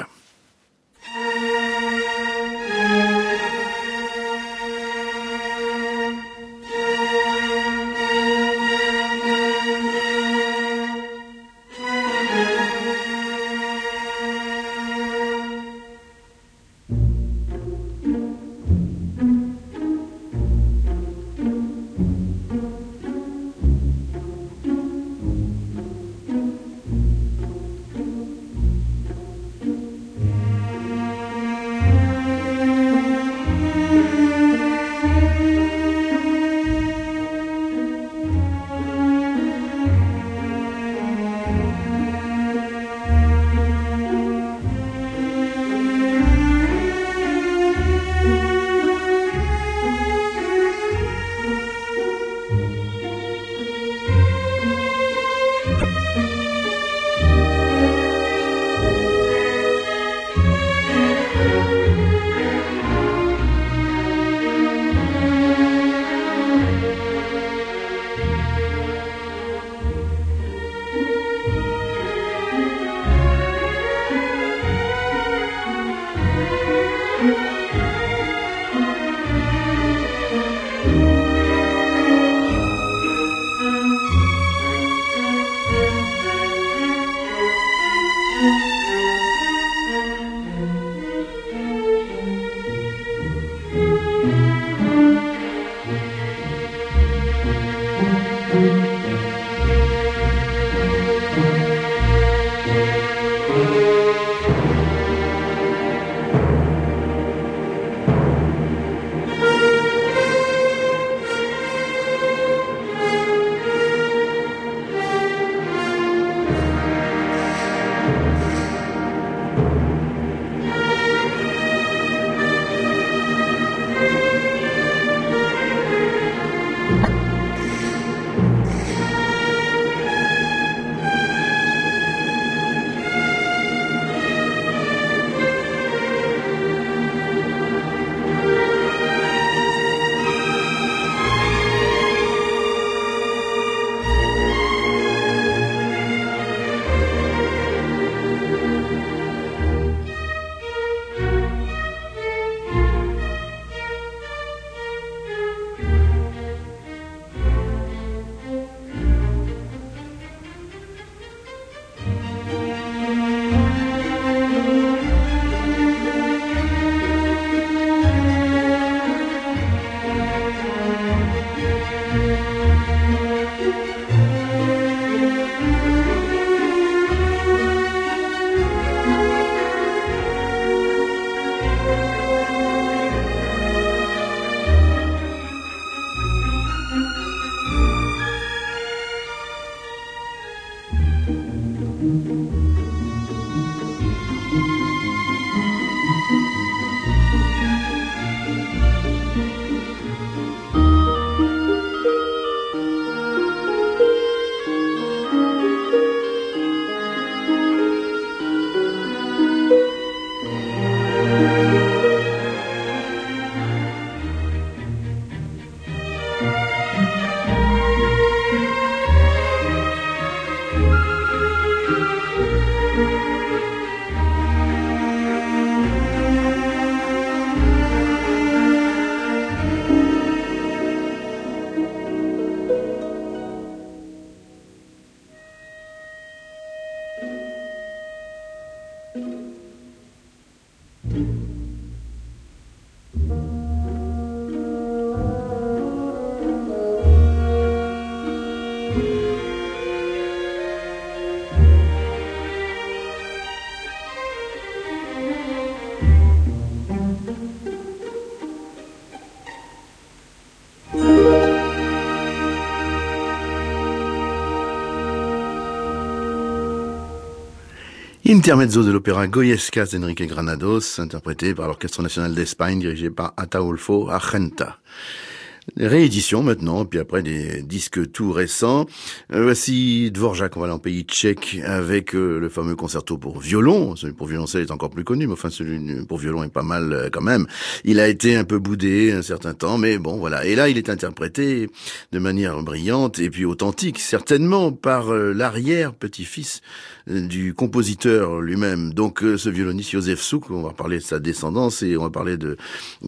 Intermezzo de l'opéra Goyescas d'Enrique Granados, interprété par l'Orchestre National d'Espagne, dirigé par Ataulfo Argenta. Réédition maintenant, puis après des disques tout récents. Euh, voici Dvorak, on va aller en pays tchèque avec euh, le fameux concerto pour violon. Celui pour violoncelle est encore plus connu, mais enfin celui pour violon est pas mal euh, quand même. Il a été un peu boudé un certain temps, mais bon voilà. Et là, il est interprété de manière brillante et puis authentique, certainement par euh, l'arrière-petit-fils euh, du compositeur lui-même. Donc euh, ce violoniste Josef Suk, on va parler de sa descendance et on va parler de